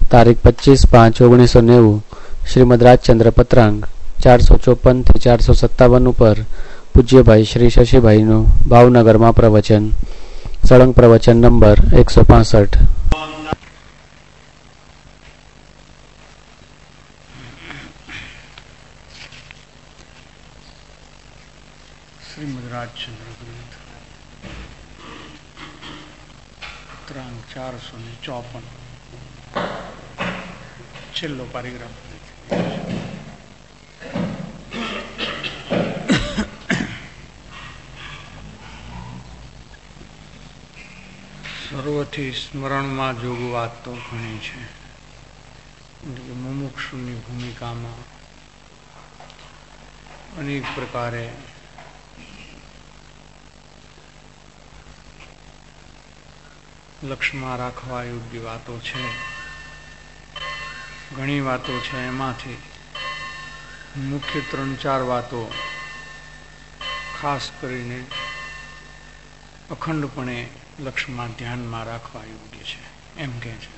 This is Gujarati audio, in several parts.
તારીખ 25/5/1990 શ્રીમદ રાજચંદ્ર પત્રાંગ 454 થી 457 ઉપર પૂજ્યભાઈ શ્રી શશીભાઈનું ભાવનગરમાં પ્રવચન. સળંગ પ્રવચન નંબર 165. શ્રીમદ રાજચંદ્ર ગ્રંથ પત્રાંગ 454 છેલ્લો પારિગ્રાફ. સર્વથી સ્મરણમાં જોગ વાત તો ઘણી છે. મુમુક્ષુની ભૂમિકામાં અનેક પ્રકારે લક્ષમાં રાખવા યોગ્ય વાતો છે. ઘણી વાતો છે, એમાંથી મુખ્ય 3-4 વાતો ખાસ કરીને અખંડપણે લક્ષમાં ધ્યાનમાં રાખવા યોગ્ય છે. એમ કહે છે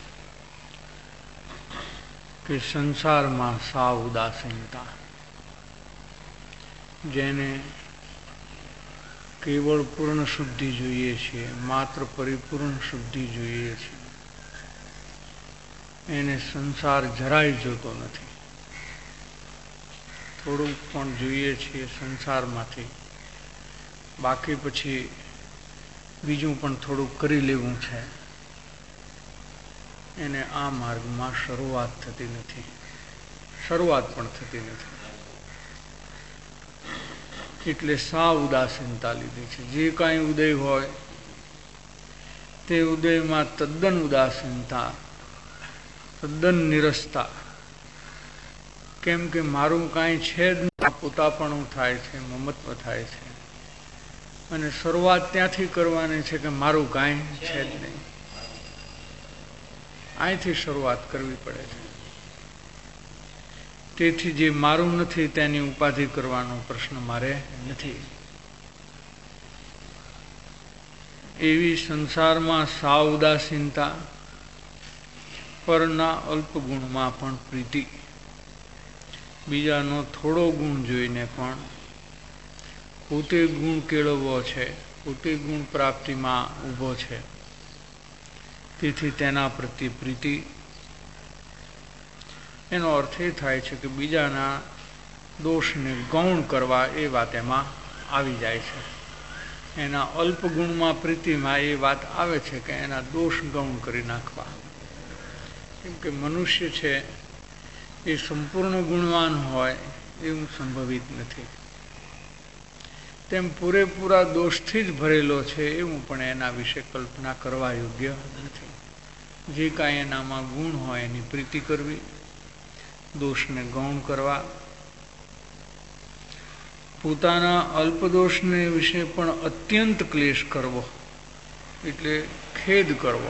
કે સંસારમાં સાવ ઉદાસીનતા, જેને કેવળ પૂર્ણ શુદ્ધિ જોઈએ છીએ, માત્ર પરિપૂર્ણ શુદ્ધિ જોઈએ છીએ, એને સંસાર જરાય જોતો નથી. થોડુંક પણ જોઈએ છીએ સંસારમાંથી, બાકી પછી બીજું પણ થોડુંક કરી લેવું છે, એને આ માર્ગમાં શરૂઆત થતી નથી, શરૂઆત પણ થતી નથી. એટલે સાવ ઉદાસીનતા લીધી છે. જે કાંઈ ઉદય હોય તે ઉદયમાં તદ્દન ઉદાસીનતા, તદ્દન નિરસતા. કેમ કે મારું કાંઈ છે જ નહીં, પોતાપણું થાય છે, મમત્વ થાય છે, અને શરૂઆત ત્યાંથી કરવાની છે કે મારું કાંઈ છે જ નહીં. અહીંથી શરૂઆત કરવી પડે છે. તેથી જે મારું નથી તેની ઉપાધિ કરવાનો પ્રશ્ન મારે નથી. એવી સંસારમાં સાવ ઉદાસીનતા, પરના અલ્પ ગુણમાં પણ પ્રીતિ, બીજાનો થોડો ગુણ જોઈને પણ પોતે ગુણ કેળવવો છે, પોતે ગુણ પ્રાપ્તિમાં ઊભો છે, તેથી તેના પ્રત્યે પ્રીતિ. એનો અર્થ એ થાય છે કે બીજાના દોષને ગૌણ કરવા એ વાત એમાં આવી જાય છે. એના અલ્પ ગુણમાં પ્રીતિમાં એ વાત આવે છે કે એના દોષ ગૌણ કરી નાખવા. કેમ કે મનુષ્ય છે એ સંપૂર્ણ ગુણવાન હોય એવું સંભવિત નથી. તેમ પૂરેપૂરા દોષથી જ ભરેલો છે એવું પણ એના વિશે કલ્પના કરવા યોગ્ય નથી. જે કાંઈ એનામાં ગુણ હોય એની પ્રીતિ કરવી, દોષને ગૌણ કરવા, પોતાના અલ્પદોષને વિશે પણ અત્યંત ક્લેશ કરવો, એટલે ખેદ કરવો.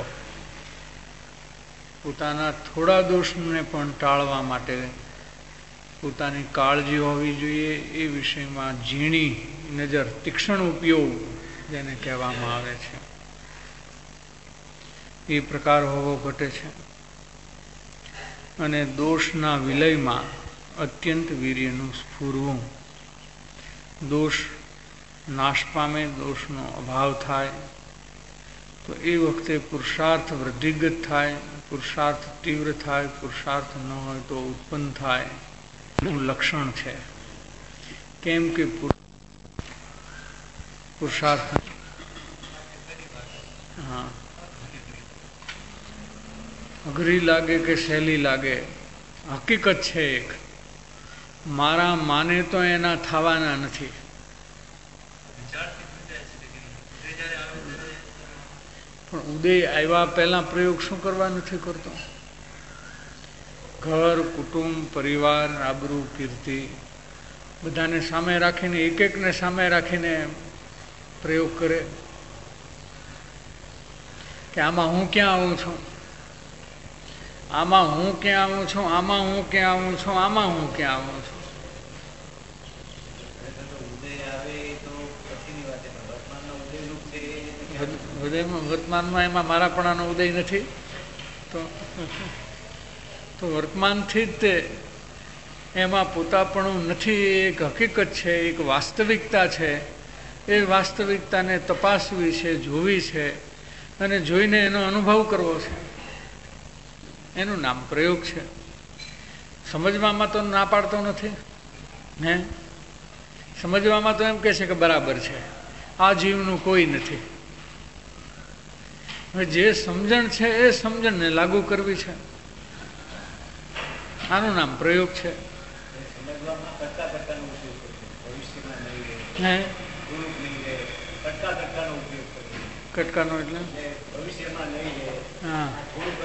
પોતાના થોડા દોષને પણ ટાળવા માટે પોતાની કાળજી હોવી જોઈએ. એ વિષયમાં ઝીણી નજર, તીક્ષ્ણ ઉપયોગ જેને કહેવામાં આવે છે, એ પ્રકાર હોવો ઘટે છે. અને દોષના વિલયમાં અત્યંત વીર્યનું સ્ફુરવું. દોષ નાશ પામે, દોષનો અભાવ થાય તો એ વખતે પુરુષાર્થ વૃદ્ધિગત થાય, પુરુષાર્થ તીવ્ર થાય, પુરુષાર્થ ન હોય તો ઉત્પન્ન થાય નું લક્ષણ છે. કેમ કે પુરુષાર્થ અઘરી લાગે કે સહેલી લાગે, હકીકત છે એક, મારા માને તો એના થવાના નથી. પણ ઉદય આવ્યા પહેલા પ્રયોગ શું કરવા નથી કરતો? ઘર, કુટુંબ, પરિવાર, આબરૂ, કીર્તિ બધાને સામે રાખીને, એક એકને સામે રાખીને પ્રયોગ કરે કે આમાં હું ક્યાં આવું છું, આમાં હું ક્યાં આવું છું, આમાં હું ક્યાં આવું છું, આમાં હું ક્યાં આવું છું. વર્તમાનમાં એમાં મારાપણાનો ઉદય નથી તો તો વર્તમાનથી જ તે એમાં પોતાપણું નથી, એક હકીકત છે, એક વાસ્તવિકતા છે. એ વાસ્તવિકતાને તપાસવી છે, જોવી છે અને જોઈને એનો અનુભવ કરવો છે. એનું નામ પ્રયોગ છે. સમજવામાં તો ના પાડતો નથી. સમજવામાં તો એમ કહે છે કે બરાબર છે, આ જીવનું કોઈ નથી. હવે જે સમજણ છે એ સમજણને લાગુ કરવી છે. આનું નામ પ્રયોગ છે. કટકાનો એટલે હા,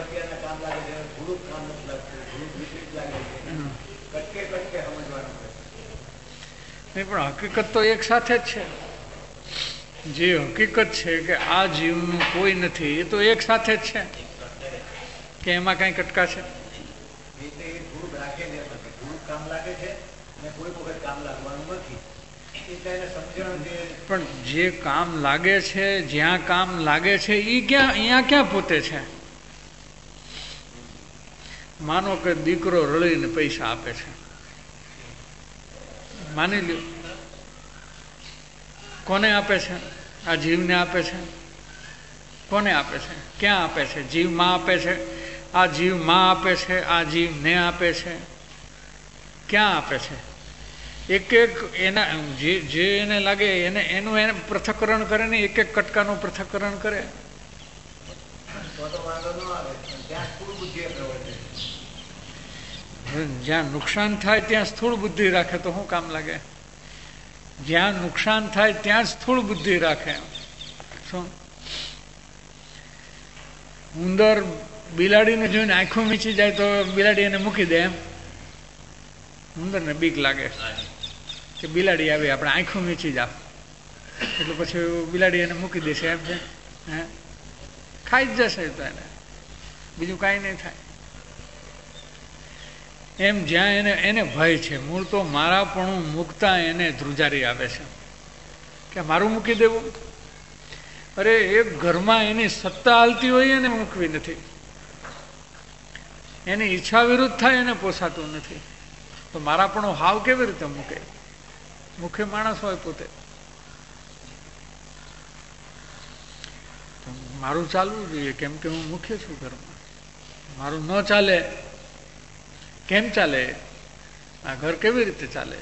નહીં પણ હકીકત તો એક સાથે જ છે. જે હકીકત છે કે આ જીવનું કોઈ નથી, એ તો એક સાથે જ છે. કે એમાં કઈ કટકા છે? પણ જે કામ લાગે છે, જ્યાં કામ લાગે છે, એ ક્યાં, અહીંયા ક્યાં પોતે છે? માનો કે દીકરો રળીને પૈસા આપે છે, માની લ્યો. કોને આપે છે? આ જીવને આપે છે. કોને આપે છે? ક્યાં આપે છે? જીવમાં આપે છે. આ જીવ માં આપે છે, આ જીવને આપે છે. ક્યાં આપે છે? એક એક એના જે એને લાગે એનું એને પૃથક્કરણ કરે ને, એક એક કટકાનું પૃથક્કરણ કરે. જ્યાં નુકસાન થાય ત્યાં સ્થૂળ બુદ્ધિ રાખે તો શું કામ લાગે? જ્યાં નુકસાન થાય ત્યાં સ્થૂળ બુદ્ધિ રાખે. શું ઉંદર બિલાડીને જોઈને આંખો મીચી જાય તો બિલાડી એને મૂકી દે એમ? ઉંદરને બીક લાગે કે બિલાડી આવી આપણે આંખો મીચી જાવ, એટલે પછી બિલાડી એને મૂકી દેશે એમ છે. ખાઈ જ જશે તો એને, બીજું કાંઈ નહીં થાય. એમ જ્યાં એને ભય છે, મૂળ તો મારાપણું મૂકતા એને ધ્રુજારી આવે છે કે મારું મૂકી દેવું. અરે એક ઘરમાં એની સત્તા હાલતી હોય એને મૂકવી નથી, એની ઈચ્છા વિરુદ્ધ થાય એને પોસાતું નથી, તો મારાપણું હાવ કેવી રીતે મૂકે? મુખ્ય માણસ હોય પોતે. મારું ચાલવું જોઈએ કેમ કે હું મુખ્ય છું ઘરમાં. મારું ન ચાલે કેમ ચાલે? આ ઘર કેવી રીતે ચાલે?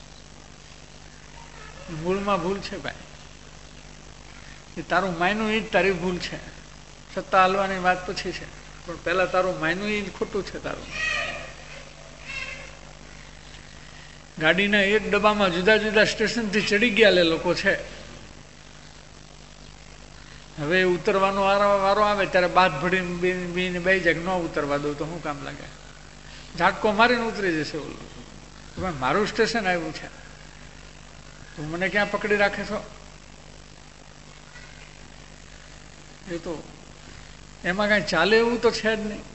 મૂળમાં ભૂલ છે ભાઈ. એ તારું માયનું એ જ તારી ભૂલ છે. સત્તા હાલવાની વાત પછી છે, પણ પહેલા તારું માયનું એ જ ખોટું છે. તારું ગાડીના એક ડબ્બામાં જુદા જુદા સ્ટેશનથી ચડી ગયા લોકો છે. હવે ઉતરવાનો વારો આવે ત્યારે બાદ ભડીને બે જાય ન ઉતરવા દઉં તો શું કામ લાગે? ઝાટકો મારીને ઉતરી જશે ઓલું. મારું સ્ટેશન આવ્યું છે, તું મને ક્યાં પકડી રાખે છો? એ તો એમાં કાંઈ ચાલે એવું તો છે જ નહીં.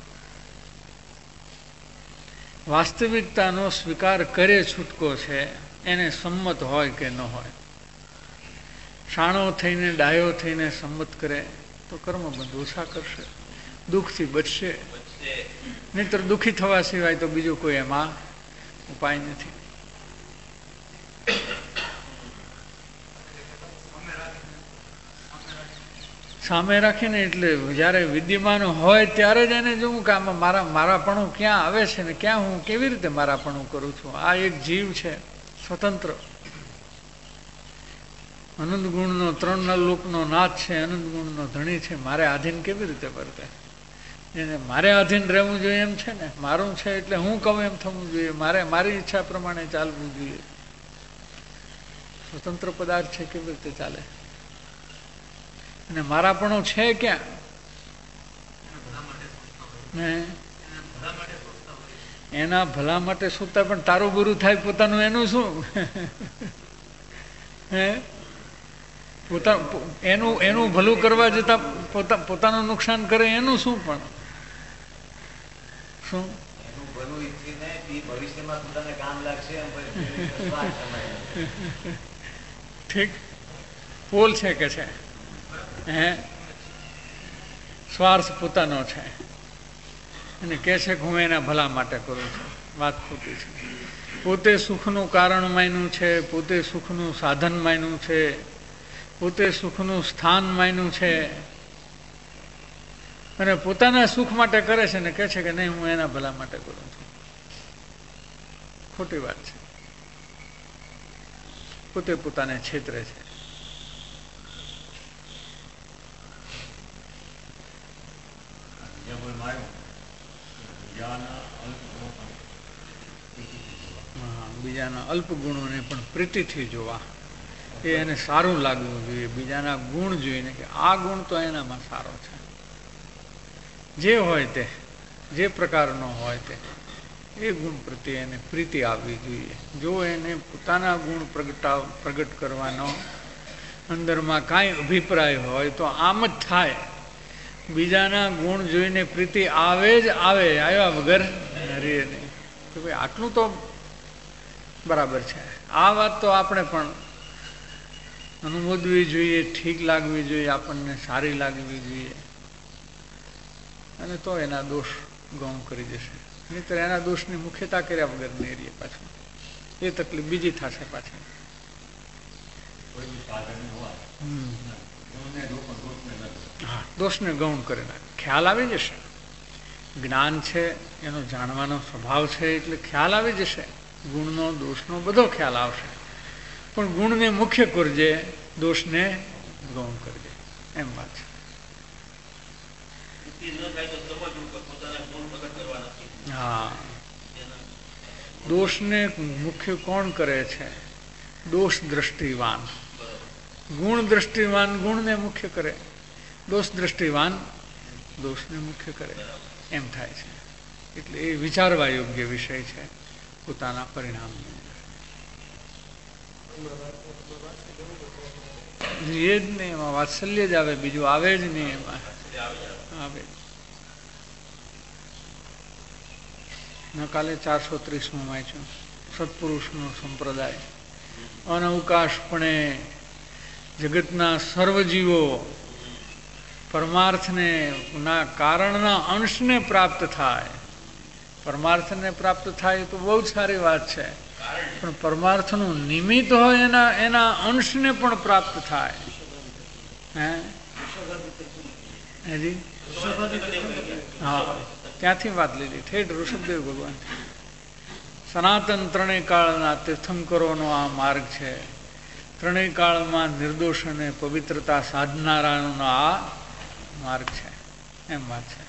વાસ્તવિકતાનો સ્વીકાર કરે છૂટકો છે, એને સંમત હોય કે ન હોય. શાણો થઈને ડાયો થઈને સંમત કરે તો કર્મબંધ ઓછા કરશે, દુઃખથી બચશે. નહીંતર દુઃખી થવા સિવાય તો બીજું કોઈ એમાં ઉપાય નથી. સામે રાખીને એટલે જ્યારે વિદ્યમાન હોય ત્યારે જ એને જોવું કે આમાં મારાપણું ક્યાં આવે છે ને ક્યાં હું કેવી રીતે મારાપણું કરું છું. આ એક જીવ છે સ્વતંત્ર, અનંત ગુણનો, ત્રણના લોકનો નાથ છે, અનંત ગુણનો ધણી છે. મારે આધીન કેવી રીતે વર્તે? એને મારે આધીન રહેવું જોઈએ એમ છે ને. મારું છે એટલે હું કહું એમ થવું જોઈએ, મારે મારી ઈચ્છા પ્રમાણે ચાલવું જોઈએ. સ્વતંત્ર પદાર્થ છે, કેવી રીતે ચાલે? અને મારાપણું છે ક્યાં? એના ભલા માટે સુતા, પણ તારું બુરું થાય પોતાનું એનું શું? એનું ભલું કરવા જતા પોતાનું નુકસાન કરે એનું શું? પણ શું ઠીક પોલ છે કે છે? સ્વાર્થ પોતાનો છે. અને કહે છે કે હું એના ભલા માટે કરું છું. વાત ખોટી છે. પોતે સુખનું કારણ માન્યું છે, પોતે સુખનું સાધન માન્યું છે, પોતે સુખનું સ્થાન માન્યું છે અને પોતાના સુખ માટે કરે છે ને કહે છે કે નહીં હું એના ભલા માટે કરું છું. ખોટી વાત છે. પોતે પોતાને છેતરે છે. બીજાના અલ્પ ગુણોને પણ પ્રીતિથી જોવા, એ એને સારું લાગવું જોઈએ. બીજાના ગુણ જોઈને કે આ ગુણ તો એનામાં સારો છે, જે હોય તે, જે પ્રકારનો હોય તે, એ ગુણ પ્રત્યે એને પ્રીતિ આવવી જોઈએ. જો એને પોતાના ગુણ પ્રગટ કરવાનો અંદરમાં કાંઈ અભિપ્રાય હોય તો આમ જ થાય. બીજાના ગુણ જોઈને પ્રીતિ આવે જ આવે, આવ્યા વગર રહે નહીં. કે ભાઈ આટલું તો બરાબર છે. આ વાત તો આપણે પણ અનુમોદવી જોઈએ, ઠીક લાગવી જોઈએ, આપણને સારી લાગવી જોઈએ. અને તો એના દોષ ગૌણ કરી જશે. નહીંતર એના દોષની મુખ્યતા કર્યા વગર નહીં રહીએ. પાછું એ તકલીફ બીજી થશે. પાછી હા, દોષને ગૌણ કરે નાખે. ખ્યાલ આવી જશે. જ્ઞાન છે, એનો જાણવાનો સ્વભાવ છે, એટલે ખ્યાલ આવી જશે. ગુણનો દોષનો બધો ખ્યાલ આવશે. પણ ગુણને મુખ્ય કરજે, દોષને ગૌણ કરજે, એમ વાત છે. હા, દોષને મુખ્ય કોણ કરે છે? દોષ દ્રષ્ટિવાન. ગુણ દ્રષ્ટિવાન ગુણને મુખ્ય કરે, દોષ દ્રષ્ટિવાન દોષને મુખ્ય કરે, એમ થાય છે. એટલે એ વિચારવા યોગ્ય વિષય છે પોતાના પરિણામ. એ જ નહીં, એમાં વાત્સલ્ય જ આવે, બીજું આવે જ નહીં. એમાં આવે. કાલે 430 વાંચ્યું. સત્પુરુષનો સંપ્રદાય અનવકાશપણે જગતના સર્વજીવો પરમાર્થને ના કારણના અંશને પ્રાપ્ત થાય. પરમાર્થને પ્રાપ્ત થાય તો બહુ જ સારી વાત છે, પણ પરમાર્થનું નિમિત્ત હોય એના અંશને પણ પ્રાપ્ત થાય. હેજી હા, ત્યાંથી વાત લીધી, ઠેઠ ઋષભદેવ ભગવાન. સનાતન ત્રણેય કાળના તીર્થંકરોનો આ માર્ગ છે. ત્રણેય કાળમાં નિર્દોષ અને પવિત્રતા સાધનારાનો આ માર્ગ છે, એમ વાત છે.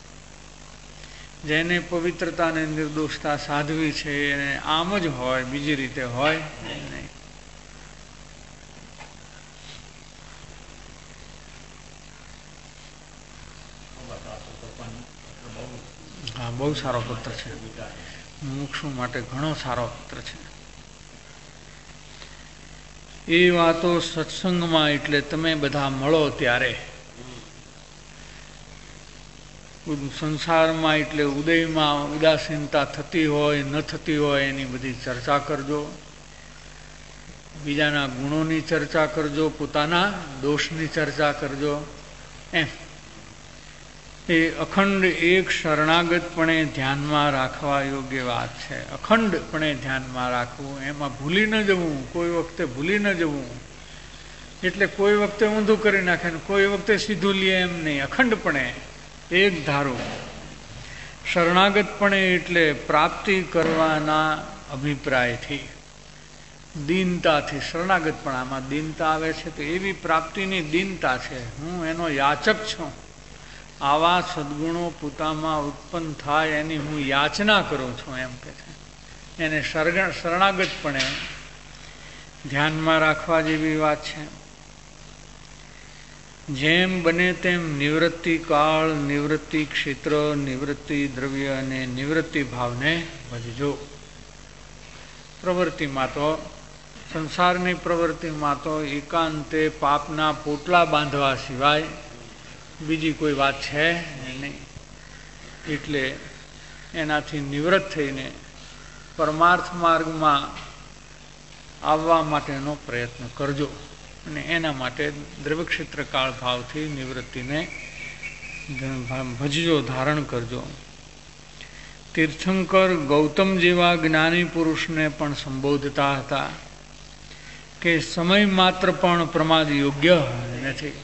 જેને પવિત્રતા અને નિર્દોષતા સાધવી છે એને આમ જ હોય, બીજી રીતે હોય નહીં. હા, બહુ સારો પત્ર છે. મુમુક્ષુ માટે ઘણો સારો પત્ર છે. એ વાતો સત્સંગમાં, એટલે તમે બધા મળો ત્યારે. સંસારમાં એટલે ઉદયમાં ઉદાસીનતા થતી હોય ન થતી હોય એની બધી ચર્ચા કરજો. બીજાના ગુણોની ચર્ચા કરજો, પોતાના દોષની ચર્ચા કરજો. એમ એ અખંડ એક શરણાગતપણે ધ્યાનમાં રાખવા યોગ્ય વાત છે. અખંડપણે ધ્યાનમાં રાખવું, એમાં ભૂલી ન જવું, કોઈ વખતે ભૂલી ન જવું. એટલે કોઈ વખતે ઊંધું કરી નાખે ને કોઈ વખતે સીધું લે, એમ નહીં. અખંડપણે એક ધારો. શરણાગતપણે એટલે પ્રાપ્તિ કરવાના અભિપ્રાયથી, દીનતાથી. શરણાગતપણામાં દીનતા આવે છે, તો એવી પ્રાપ્તિની દીનતા છે. હું એનો યાચક છું. આવા સદગુણો પોતામાં ઉત્પન્ન થાય એની હું યાચના કરું છું, એમ કે છે. એને શરણાગતપણે ધ્યાનમાં રાખવા જેવી વાત છે. જેમ બને તેમ નિવૃત્તિ કાળ, નિવૃત્તિ ક્ષેત્ર, નિવૃત્તિ દ્રવ્ય અને નિવૃત્તિ ભાવને ભજજો. પ્રવૃત્તિમાં તો, સંસારની પ્રવૃત્તિમાં તો એકાંતે પાપના પોટલા બાંધવા સિવાય બીજી કોઈ વાત છે નહીં. એટલે એનાથી નિવૃત્ત થઈને પરમાર્થ માર્ગમાં આવવા માટેનો પ્રયત્ન કરજો. અને એના માટે દ્રવ્યક્ષેત્ર કાળ ભાવથી નિવૃત્તિને ભજજો, ધારણ કરજો. તીર્થંકર ગૌતમ જેવા જ્ઞાની પુરુષને પણ સંબોધતા હતા કે સમય માત્ર પણ પ્રમાદ યોગ્ય નથી.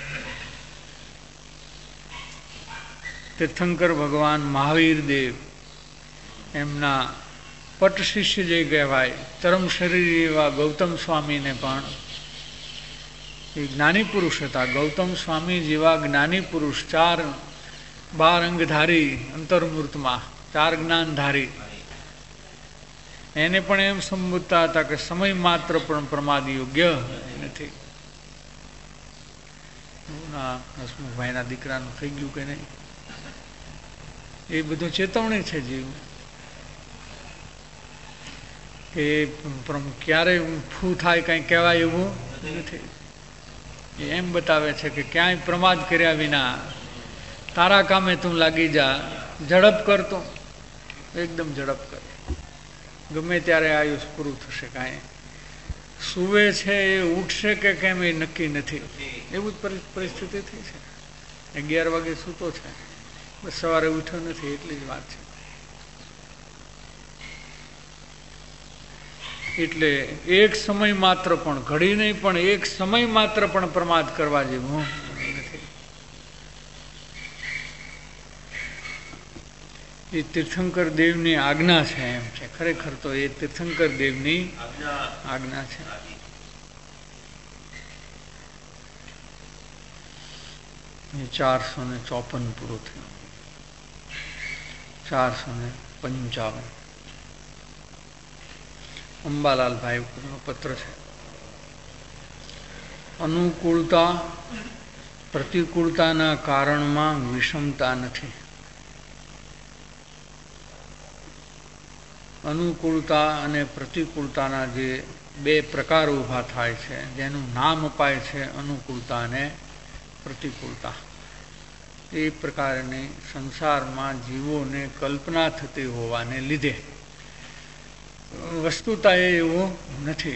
તીર્થંકર ભગવાન મહાવીર દેવ એમના પટ શિષ્ય જે કહેવાય ચરમ શરીર એવા ગૌતમ સ્વામીને પણ એ જ્ઞાની પુરુષ હતા. ગૌતમ સ્વામી જેવા જ્ઞાની પુરુષ 12 અંગધારી અંતર્મૂર્તમાં 4 જ્ઞાનધારી એને પણ એમ સંબોધતા હતા કે સમય માત્ર પણ પ્રમાદ યોગ્ય નથી. હસમુખભાઈના દીકરાનું થઈ ગયું કે નહીં એ બધું ચેતવણી છે જીવ કે ક્યારે ફૂ થાય કંઈ કહેવાય એવું નથી. એમ બતાવે છે કે ક્યાંય પ્રમાદ કર્યા વિના તારા કામે તું લાગી જા, ઝડપ કરતો એકદમ ઝડપ કર, ગમે ત્યારે આયુષ પૂરું થશે. કાંઈ સુવે છે એ ઉઠશે કે કેમ એ નક્કી નથી. એવું જ પરિસ્થિતિ થઈ છે. 11 વાગે સૂતો છે, બસ સવારે ઉઠ્યો નથી, એટલી જ વાત છે. એટલે એક સમય માત્ર પણ, ઘડી નહીં પણ એક સમય માત્ર પણ પ્રમાદ કરવા જેવું નથી. એ તીર્થંકર દેવની આજ્ઞા છે એમ છે. ખરેખર તો એ તીર્થંકર દેવની આજ્ઞા છે. એ 454 પૂરું થયું. 455 અંબાલાલભાઈ ઉપરનો પત્ર છે. અનુકૂળતા પ્રતિકૂળતાના કારણમાં વિષમતા નથી. અનુકૂળતા અને પ્રતિકૂળતાના જે 2 પ્રકાર ઊભા થાય છે, જેનું નામ અપાય છે અનુકૂળતા અને પ્રતિકૂળતા, એ પ્રકારની સંસારમાં જીવોને કલ્પના થતી હોવાને લીધે વસ્તુતા એ એવું નથી.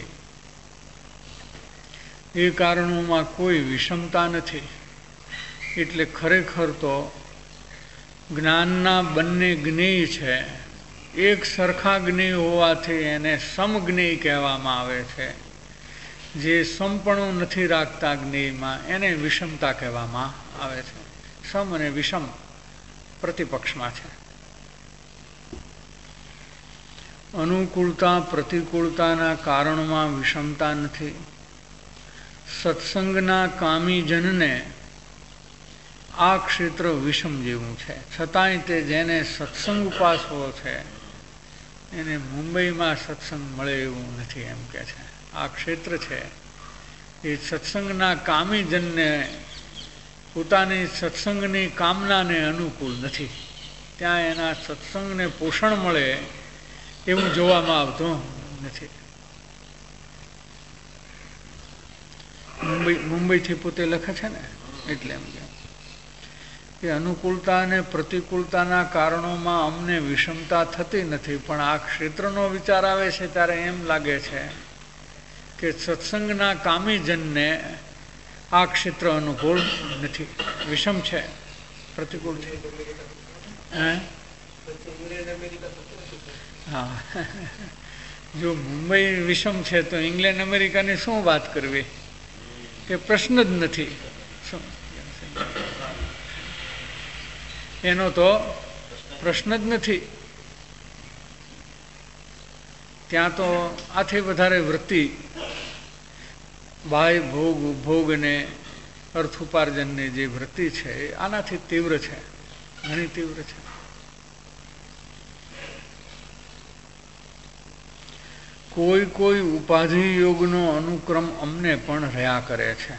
એ કારણોમાં કોઈ વિષમતા નથી. એટલે ખરેખર તો જ્ઞાનના બંને જ્ઞેય છે. એક સરખા જ્ઞેય હોવાથી એને સમજ્ઞેય કહેવામાં આવે છે. જે સમપણું નથી રાખતા જ્ઞેયમાં એને વિષમતા કહેવામાં આવે છે. સમ અને વિષમ પ્રતિપક્ષમાં છે. અનુકૂળતા પ્રતિકૂળતાના કારણમાં વિષમતા નથી. સત્સંગના કામીજનને આ ક્ષેત્ર વિષમ જેવું છે. છતાંય તે જેને સત્સંગ ઉપાસવો છે એને મુંબઈમાં સત્સંગ મળે એવું નથી એમ કે છે. આ ક્ષેત્ર છે એ સત્સંગના કામીજનને પોતાની સત્સંગની કામનાને અનુકૂળ નથી. ત્યાં એના સત્સંગને પોષણ મળે એવું જોવામાં આવતું નથી. મુંબઈથી પોતે લખે છે ને, એટલે એમ કે અનુકૂળતા અને પ્રતિકૂળતાના કારણોમાં અમને વિષમતા થતી નથી, પણ આ ક્ષેત્રનો વિચાર આવે છે ત્યારે એમ લાગે છે કે સત્સંગના કામીજનને આ ક્ષેત્ર અનુકૂળ નથી, વિષમ છે, પ્રતિકૂળ છે. હા, જો મુંબઈ વિષમ છે તો ઇંગ્લેન્ડ અમેરિકાની શું વાત કરવી, કે પ્રશ્ન જ નથી. એનો તો પ્રશ્ન જ નથી. ત્યાં તો આથી વધારે વૃત્તિ બાહ્ય ભોગ ઉપભોગ અને અર્થ ઉપાર્જનની જે વૃત્તિ છે એ આનાથી તીવ્ર છે, ઘણી તીવ્ર છે. કોઈ ઉપાધિ યોગનો અનુક્રમ અમને પણ રહ્યા કરે છે.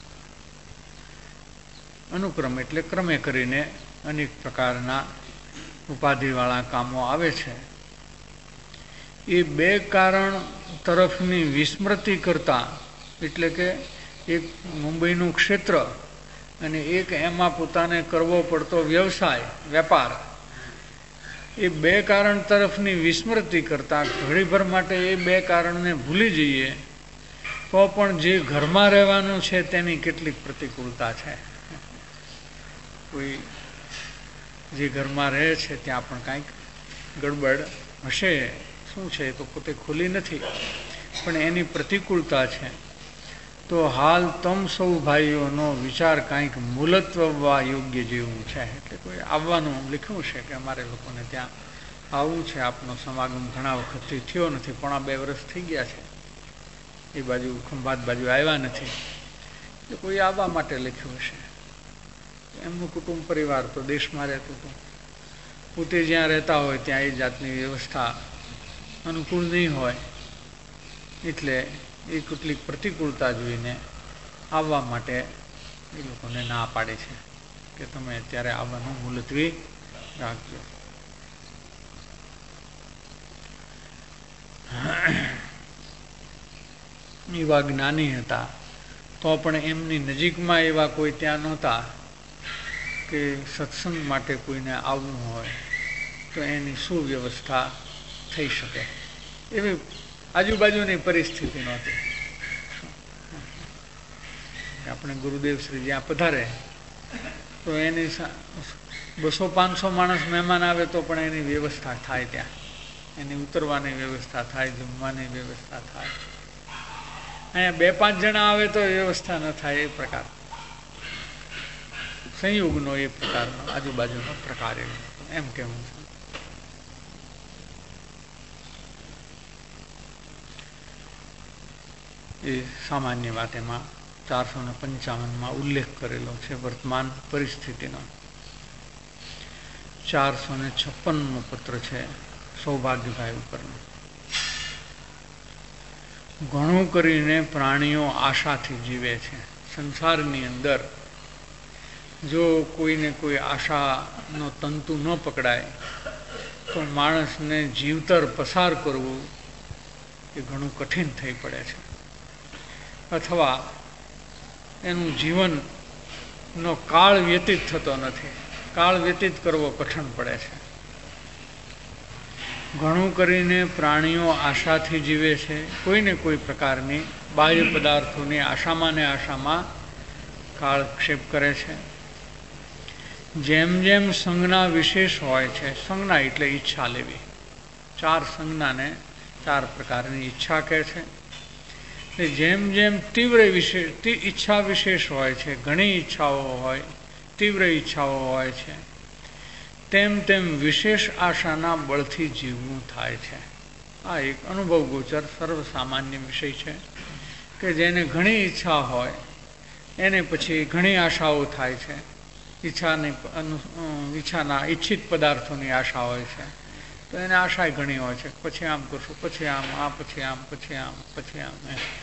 અનુક્રમ એટલે ક્રમે કરીને અનેક પ્રકારના ઉપાધિવાળા કામો આવે છે. એ 2 કારણ તરફની વિસ્મૃતિ કરતા, એટલે કે એક મુંબઈનું ક્ષેત્ર અને એક એમાં પોતાને કરવો પડતો વ્યવસાય, વેપાર, એ 2 કારણ તરફની વિસ્મૃતિ કરતા ઘડીભર માટે એ 2 કારણને ભૂલી જઈએ તો પણ જે ઘરમાં રહેવાનું છે તેની કેટલીક પ્રતિકૂળતા છે. કોઈ જે ઘરમાં રહે છે ત્યાં પણ કાંઈક ગડબડ હશે. શું છે તો પોતે ખુલી નથી, પણ એની પ્રતિકૂળતા છે. તો હાલ તમ સૌ ભાઈઓનો વિચાર કાંઈક મૂલત્વવા યોગ્ય જેવું છે. એટલે કોઈ આવવાનું લખ્યું છે કે અમારે લોકોને ત્યાં આવવું છે. આપનો સમાગમ ઘણા વખતથી થયો નથી, પણ આ 2 વર્ષ થઈ ગયા છે. એ બાજુ ખંભાત બાજુ આવ્યા નથી. એટલે કોઈ આવવા માટે લખ્યું હશે. એમનું કુટુંબ પરિવાર તો દેશમાં રહેતું હતું. પોતે જ્યાં રહેતા હોય ત્યાં એ જાતની વ્યવસ્થા અનુકૂળ નહીં હોય, એટલે એ કેટલીક પ્રતિકૂળતા જોઈને આવવા માટે એ લોકોને ના પાડે છે કે તમે અત્યારે આવવાનું મુલતવી રાખજો. એવા જ્ઞાની હતા, તો પણ એમની નજીકમાં એવા કોઈ ત્યાં નહોતા કે સત્સંગ માટે કોઈને આવવું હોય તો એની શું વ્યવસ્થા થઈ શકે. એવી આજુબાજુની પરિસ્થિતિ નહોતી. આપણે ગુરુદેવ શ્રી જ્યાં પધારે તો એની 200-500 માણસ મહેમાન આવે તો પણ એની વ્યવસ્થા થાય, ત્યાં એની ઉતરવાની વ્યવસ્થા થાય, જમવાની વ્યવસ્થા થાય. અહીંયા 2-5 જણા આવે તો વ્યવસ્થા ન થાય. એ પ્રકાર સંયોગનો એ પ્રકારનો આજુબાજુનો પ્રકાર એમ કેવું છે. એ સામાન્ય વાત એમાં 455માં ઉલ્લેખ કરેલો છે વર્તમાન પરિસ્થિતિનો. 456મો પત્ર છે સૌભાગ્યભાઈ ઉપરનો. ઘણું કરીને પ્રાણીઓ આશાથી જીવે છે. સંસારની અંદર જો કોઈને કોઈ આશાનો તંતુ ન પકડાય તો માણસને જીવતર પસાર કરવું એ ઘણું કઠિન થઈ પડે છે, અથવા એનું જીવનનો કાળ વ્યતીત થતો નથી. કાળ વ્યતીત કરવો કઠણ પડે છે. ઘણું કરીને પ્રાણીઓ આશાથી જીવે છે, કોઈને કોઈ પ્રકારની બાહ્ય પદાર્થોની આશામાં ને આશામાં કાળક્ષેપ કરે છે. જેમ જેમ સંજ્ઞા વિશેષ હોય છે, સંજ્ઞા એટલે ઈચ્છા લેવી, 4 સંજ્ઞાને 4 પ્રકારની ઈચ્છા કહે છે. જેમ જેમ તીવ્ર ઈચ્છા વિશેષ હોય છે, ઘણી ઈચ્છાઓ હોય, તીવ્ર ઈચ્છાઓ હોય છે, તેમ તેમ વિશેષ આશાના બળથી જીવવું થાય છે. આ એક અનુભવ ગોચર સર્વસામાન્ય વિષય છે કે જેને ઘણી ઈચ્છા હોય એને પછી ઘણી આશાઓ થાય છે. ઈચ્છાના ઈચ્છિત પદાર્થોની આશા હોય છે તો એને આશા ઘણી હોય છે. પછી આમ કરશું, પછી આમ, આ પછી આમ, પછી આમ, પછી આમ.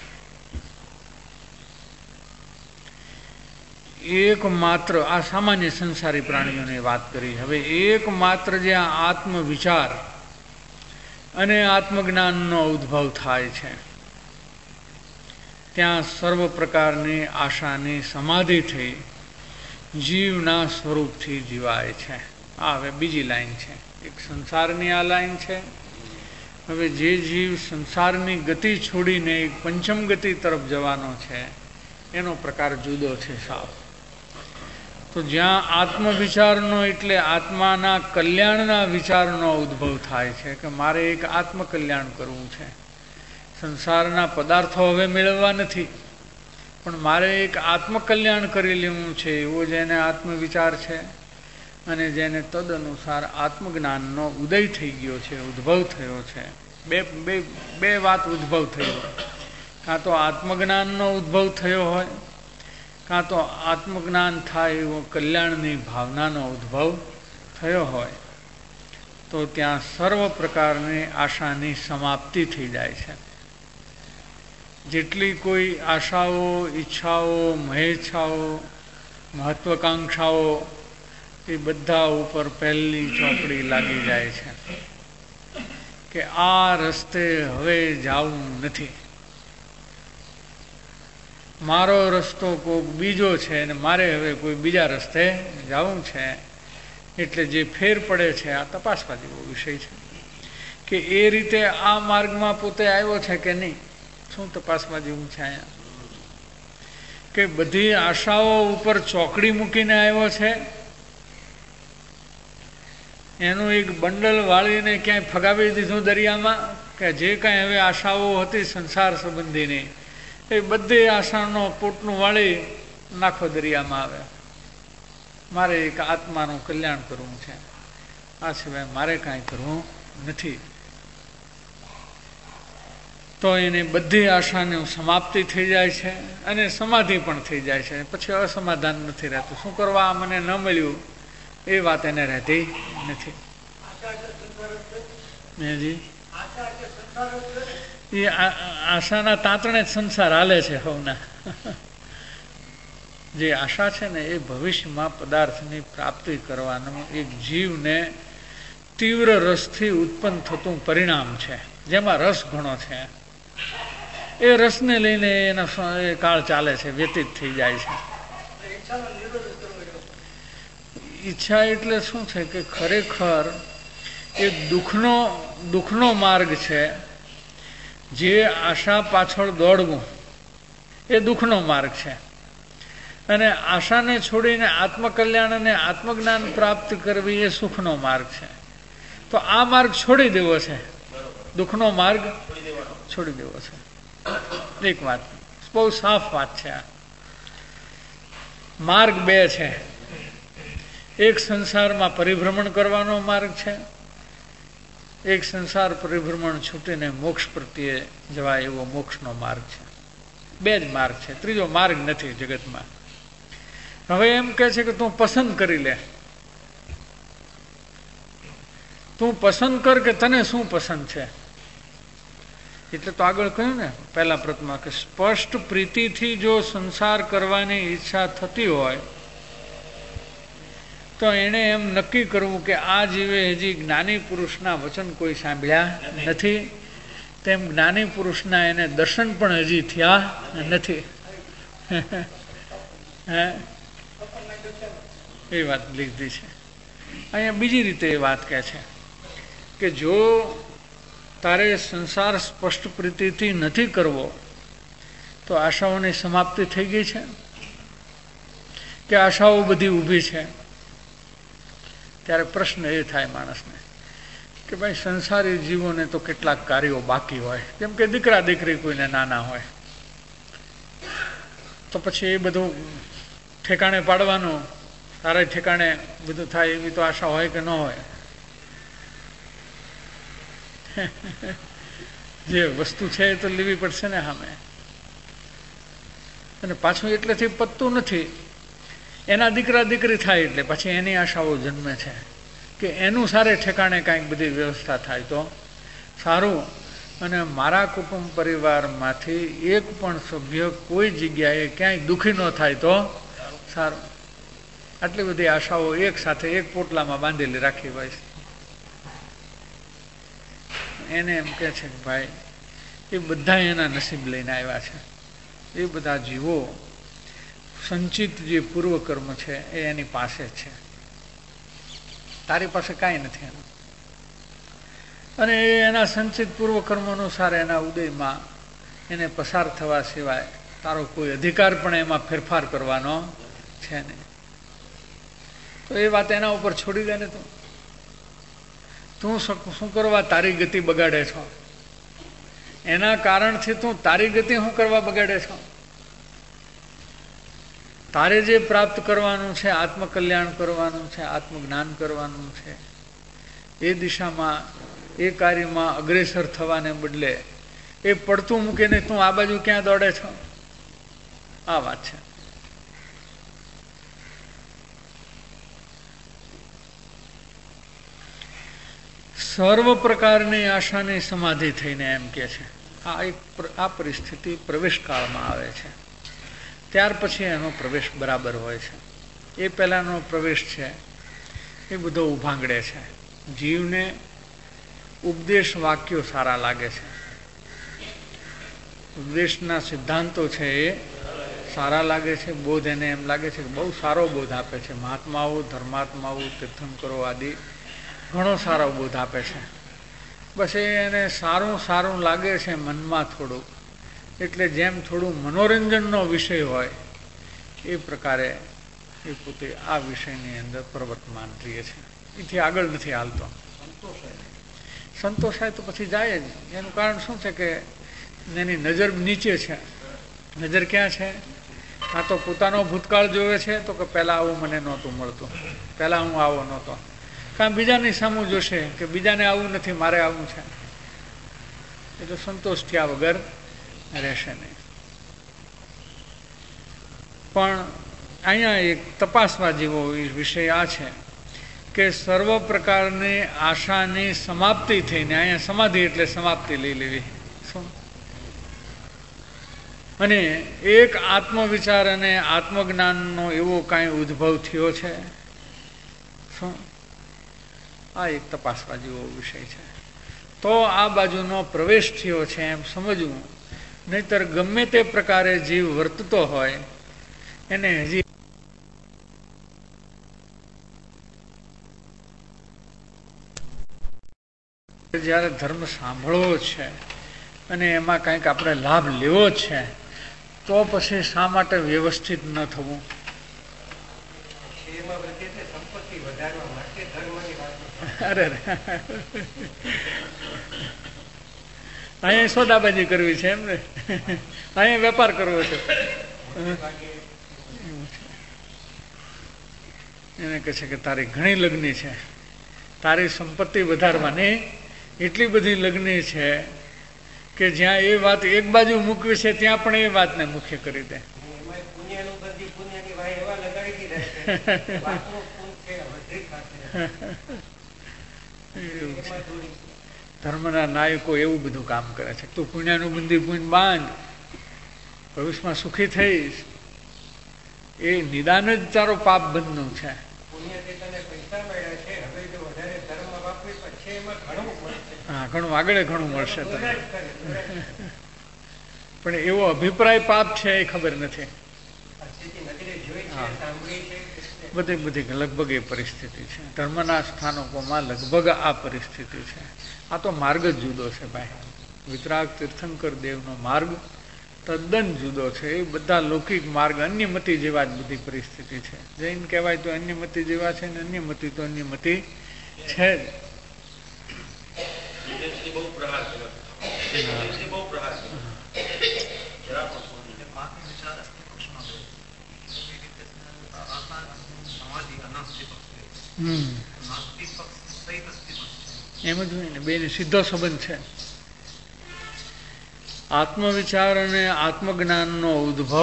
એકમાત્ર આ સામાન્ય સંસારી પ્રાણીઓની વાત કરી. હવે એકમાત્ર જ્યાં આત્મવિચાર અને આત્મજ્ઞાનનો ઉદ્ભવ થાય છે ત્યાં સર્વ પ્રકારની આશાની સમાધિ થઈ જીવના સ્વરૂપથી જીવાય છે. આ હવે બીજી લાઈન છે. એક સંસારની આ લાઈન છે. હવે જે જીવ સંસારની ગતિ છોડીને એક પંચમ ગતિ તરફ જવાનો છે એનો પ્રકાર જુદો છે સાવ. તો જ્યાં આત્મવિચારનો એટલે આત્માના કલ્યાણના વિચારનો ઉદ્ભવ થાય છે કે મારે એક આત્મકલ્યાણ કરવું છે, સંસારના પદાર્થો હવે મેળવવા નથી, પણ મારે એક આત્મકલ્યાણ કરી લેવું છે, એવો જેને આત્મવિચાર છે અને જેને તદ અનુસાર આત્મજ્ઞાનનો ઉદય થઈ ગયો છે, ઉદ્ભવ થયો છે. બે વાત ઉદ્ભવ થયો, કાં તો આત્મજ્ઞાનનો ઉદ્ભવ થયો હોય, કાં તો આત્મજ્ઞાન થાય એવો કલ્યાણની ભાવનાનો ઉદ્ભવ થયો હોય, તો ત્યાં સર્વ પ્રકારની આશાની સમાપ્તિ થઈ જાય છે. જેટલી કોઈ આશાઓ, ઈચ્છાઓ, મહેચ્છાઓ, મહત્વાકાંક્ષાઓ એ બધા ઉપર પહેલી ચોપડી લાગી જાય છે કે આ રસ્તે હવે જવું નથી, મારો રસ્તો કોઈક બીજો છે અને મારે હવે કોઈ બીજા રસ્તે જવું છે. એટલે જે ફેર પડે છે આ તપાસવા જેવો વિષય છે કે એ રીતે આ માર્ગમાં પોતે આવ્યો છે કે નહીં. શું તપાસવા જેવું છે અહીંયા? કે બધી આશાઓ ઉપર ચોકડી મૂકીને આવ્યો છે એનું એક બંડલ વાળીને ક્યાંય ફગાવી દીધું દરિયામાં, કે જે કાંઈ હવે આશાઓ હતી સંસાર સંબંધીની એ બધી આશાનો પોટનું વાળી નાખો દરિયામાં આવે. મારે એક આત્માનું કલ્યાણ કરવું છે, આ સિવાય મારે કાંઈ કરવું નથી. તો એની બધી આશાની સમાપ્તિ થઈ જાય છે અને સમાધિ પણ થઈ જાય છે. પછી અસમાધાન નથી રહેતું. શું કરવા, મને ન મળ્યું એ વાત એને રહેતી નથી. એ આશાના તાંતણે જ સંસાર હાલે છે હવના. જે આશા છે ને એ ભવિષ્યમાં પદાર્થની પ્રાપ્તિ કરવાનું એક જીવને તીવ્ર રસથી ઉત્પન્ન થતું પરિણામ છે, જેમાં રસ ઘણો છે. એ રસને લઈને એનો કાળ ચાલે છે, વ્યતીત થઈ જાય છે. ઈચ્છા એટલે શું છે કે ખરેખર એ દુઃખનો માર્ગ છે. જે આશા પાછળ દોડવું એ દુઃખનો માર્ગ છે, અને આશાને છોડીને આત્મકલ્યાણ અને આત્મજ્ઞાન પ્રાપ્ત કરવી એ સુખનો માર્ગ છે. તો આ માર્ગ છોડી દેવો છે, દુઃખનો માર્ગ છોડી દેવો છે. એક વાત બહુ સાફ વાત છે. આ માર્ગ બે છે. એક સંસારમાં પરિભ્રમણ કરવાનો માર્ગ છે, એક સંસાર પરિભ્રમણ છૂટીને મોક્ષ પ્રત્યે જવાય એવો મોક્ષનો માર્ગ છે. બે જ માર્ગ છે, ત્રીજો માર્ગ નથી જગતમાં. હવે એમ કહે છે કે તું પસંદ કરી લે, તું પસંદ કર કે તને શું પસંદ છે. એટલે તો આગળ કહ્યું ને પહેલા પ્રથમમાં કે સ્પષ્ટ પ્રીતિથી જો સંસાર કરવાની ઈચ્છા થતી હોય તો એને એમ નક્કી કરવું કે આ જીવે હજી જ્ઞાની પુરુષના વચન કોઈ સાંભળ્યા નથી, તેમ જ્ઞાની પુરુષના એને દર્શન પણ હજી થયા નથી. એ વાત લીધી છે. અહીંયા બીજી રીતે એ વાત કહે છે કે જો તારે સંસાર સ્પષ્ટ પ્રીતિથી નથી કરવો તો આશાઓની સમાપ્તિ થઈ ગઈ છે કે આશાઓ બધી ઊભી છે. ત્યારે પ્રશ્ન એ થાય માણસને કે ભાઈ સંસારી જીવોને તો કેટલાક કાર્યો બાકી હોય, જેમ કે દીકરા દીકરી કોઈને નાના હોય, તો પછી એ બધું ઠેકાણે પાડવાનું, સારા ઠેકાણે બધું થાય એવી તો આશા હોય કે ન હોય. જે વસ્તુ છે એ તો લેવી પડશે ને સામે. અને પાછું એટલેથી પતતું નથી. એના દીકરા દીકરી થાય એટલે પછી એની આશાઓ જન્મે છે કે એનું સારે ઠેકાણે કાંઈક બધી વ્યવસ્થા થાય તો સારું, અને મારા કુટુંબ પરિવારમાંથી એક પણ સભ્ય કોઈ જગ્યાએ ક્યાંય દુઃખી ન થાય તો સારું. આટલી બધી આશાઓ એક સાથે એક પોટલામાં બાંધેલી રાખી હોય છે. એને એમ કહે છે કે ભાઈ એ બધા એના નસીબ લઈને આવ્યા છે. એ બધા જીવો સંચિત જે પૂર્વકર્મ છે એ એની પાસે છે, તારી પાસે કાંઈ નથી એનું. અને એ એના સંચિત પૂર્વકર્મ અનુસાર એના ઉદયમાં એને પસાર થવા સિવાય તારો કોઈ અધિકાર પણ એમાં ફેરફાર કરવાનો છે નહીં. તો એ વાત એના ઉપર છોડી દે ને. તું શું કરવા તારી ગતિ બગાડે છો? એના કારણથી તું તારી ગતિ શું કરવા બગાડે છો? તારે જે પ્રાપ્ત કરવાનું છે, આત્મકલ્યાણ કરવાનું છે, આત્મજ્ઞાન કરવાનું છે, એ દિશામાં એ કાર્યમાં અગ્રેસર થવાને બદલે એ પડતું મૂકીને તું આ બાજુ ક્યાં દોડે છો? આ વાત છે. સર્વ પ્રકારની આશાની સમાધિ થઈને એમ કે છે આ પરિસ્થિતિ પ્રવેશ કાળમાં આવે છે. ત્યાર પછી એનો પ્રવેશ બરાબર હોય છે. એ પહેલાંનો પ્રવેશ છે એ બધો ઉભાંગડે છે. જીવને ઉપદેશ વાક્યો સારા લાગે છે, ઉપદેશના સિદ્ધાંતો છે એ સારા લાગે છે, બોધ એને એમ લાગે છે કે બહુ સારો બોધ આપે છે. મહાત્માઓ, ધર્માત્માઓ, તીર્થંકરો આદિ ઘણો સારો બોધ આપે છે. બસ એને સારું સારું લાગે છે મનમાં થોડું, એટલે જેમ થોડું મનોરંજનનો વિષય હોય એ પ્રકારે એ પોતે આ વિષયની અંદર પ્રવર્તમાન રહે છે. એથી આગળ નથી હાલતો. સંતોષાય તો પછી જાય જ. એનું કારણ શું છે કે એની નજર નીચે છે. નજર ક્યાં છે? કાં તો પોતાનો ભૂતકાળ જોવે છે તો કે પહેલાં આવું મને નહોતું મળતું, પહેલાં હું આવો નહોતો. કાં બીજાની સામું જોશે કે બીજાને આવું નથી, મારે આવું છે. એ તો સંતોષ થયા વગર રહેશે નહીં. પણ અહીંયા એક તપાસવા જેવો વિષય આ છે કે સર્વ પ્રકારની આશાની સમાપ્તિ થઈને, અહીંયા સમાધિ એટલે સમાપ્તિ લઈ લેવી, શું? અને એક આત્મવિચાર અને આત્મજ્ઞાનનો એવો કાંઈ ઉદ્ભવ થયો છે, શું? આ એક તપાસવા જેવો વિષય છે. તો આ બાજુનો પ્રવેશ થયો છે એમ સમજવું. નહીતર ગમે તે પ્રકારે જીવ વર્તતો હોય એને હજી જ્યારે ધર્મ સાંભળવો છે અને એમાં કંઈક આપણે લાભ લેવો છે તો પછી શા માટે વ્યવસ્થિત ન થવું? અરે અહીંયા સોદાબાજી કરવી છે એમ ને, અહીંયા વેપાર કરવો છે. એને કહે છે કે તારી ઘણી લગ્ની છે, તારી સંપત્તિ વધારવાની એટલી બધી લગ્ની છે કે જ્યાં એ વાત એક બાજુ મૂકવી છે ત્યાં પણ એ વાતને મુખ્ય કરી દે. ધર્મના નાયકો એવું બધું કામ કરે છે. તું પુણ્યનું બંધી પુણ્ય બાંધ, ભવિષ્યમાં સુખી થઈશ. એ નિદાન જ તારો પાપ બંધનું છે. હા, ઘણું આગળ ઘણું મળશે તને, પણ એવો અભિપ્રાય પાપ છે એ ખબર નથી. બધી લગભગ એ પરિસ્થિતિ છે. ધર્મના સ્થાનકોમાં લગભગ આ પરિસ્થિતિ છે. આ તો માર્ગ જ જુદો છે ભાઈ. વિતરાગ તીર્થંકર દેવનો માર્ગ તદ્દન જુદો છે. એ બધા લૌકિક માર્ગ અન્યમતિ જેવા જ બધી પરિસ્થિતિ છે. જૈન કહેવાય તો અન્યમતિ જેવા છે ને અન્યમતિ તો અન્યમતિ છે જ. એમ જ હોય ને, બેને સીધો સંબંધ છે. આત્મવિચાર અને આત્મજ્ઞાનનો ઉદ્ભવ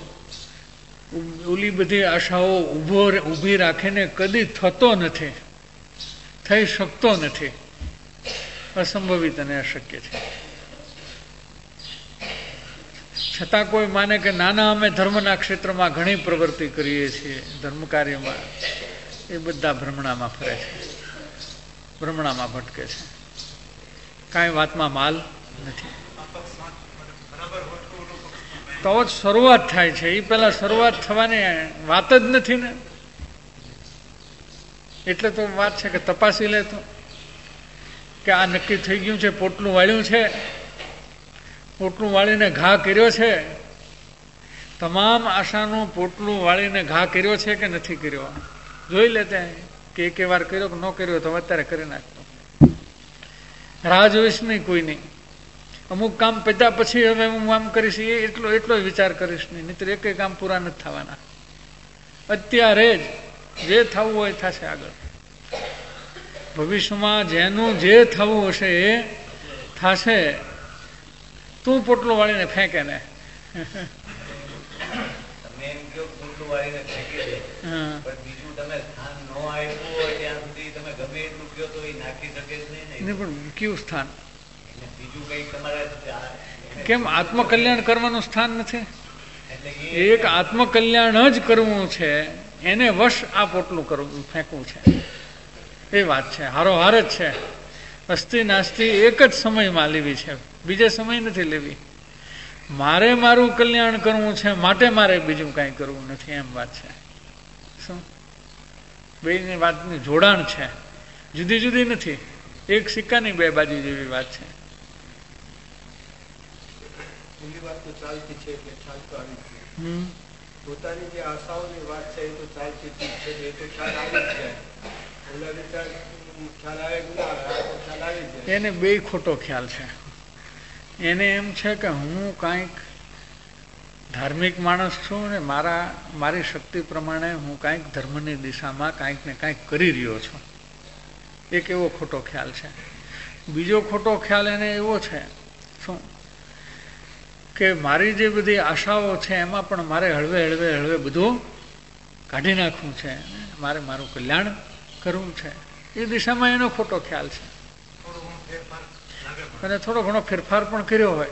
ઓલી બધી આશાઓ ઊભી રાખીને કદી થતો નથી, થઈ શકતો નથી. અસંભવિત અને અશક્ય છે. છતાં કોઈ માને કે નાના અમે ધર્મના ક્ષેત્રમાં ઘણી પ્રવૃત્તિ કરીએ છીએ, ધર્મ કાર્યમાં, એ બધા ભ્રમણામાં ફરે છે, ભ્રમણામાં ભટકે છે. કાંઈ વાતમાં માલ નથી. તો જ શરૂઆત થાય છે. એ પહેલા શરૂઆત થવાની વાત જ નથી ને. એટલે તો વાત છે કે તપાસી લે તો કે આ નક્કી થઈ ગયું છે, પોટલું વાળ્યું છે, પોટલું વાળીને ઘા કર્યો છે. તમામ આશાનું પોટલું વાળીને ઘા કર્યો છે કે નથી કર્યો જોઈ લેતે કે એક વાર કર્યો કે ન કર્યો તો અત્યારે કરી નાખતો. રાહ જોઈશ નહીં કોઈની. અમુક કામ પત્યા પછી હવે હું આમ કરીશ એ એટલો વિચાર કરીશ નહીં, નહીતર એક કામ પૂરા નથી થવાના. અત્યારે જ જે થવું હોય થશે. આગળ ભવિષ્યમાં જેનું જે થવું હશે એ થશે. તું પોટલો વાળીને ફેંકે ને, પણ કયું સ્થાન? કેમ આત્મકલ્યાણ કરવાનું સ્થાન નથી? એક આત્મકલ્યાણ જ કરવું છે, એને વશ આ પોટલું કરવું, ફેંકવું છે. એ વાત છે. હારોહાર જ છે. અસ્થિ નાસ્તિ એક જ સમયમાં લેવી છે, બીજે સમય નથી લેવી. મારે મારું કલ્યાણ કરવું છે માટે મારે બીજું કાંઈ કરવું નથી, એમ વાત છે. શું બેની વાતનું જોડાણ છે, જુદી જુદી નથી. એક સિક્કાની બે બાજુ જેવી વાત છે. પોતાની જે આશાઓની વાત છે એ તો ચાલતી છે, એ તો ખ્યાલ આવી જ જાય. એને બે ખોટો ખ્યાલ છે. એને એમ છે કે હું કાંઈક ધાર્મિક માણસ છું ને મારી શક્તિ પ્રમાણે હું કાંઈક ધર્મની દિશામાં કાંઈક ને કાંઈક કરી રહ્યો છું. એક એવો ખોટો ખ્યાલ છે. બીજો ખોટો ખ્યાલ એને એવો છે શું કે મારી જે બધી આશાઓ છે એમાં પણ મારે હળવે હળવે હળવે બધું કાઢી નાખવું છે, મારે મારું કલ્યાણ કરવું છે. એ દિશામાં એનો ખોટો ખ્યાલ છે. અને થોડો ઘણો ફેરફાર પણ કર્યો હોય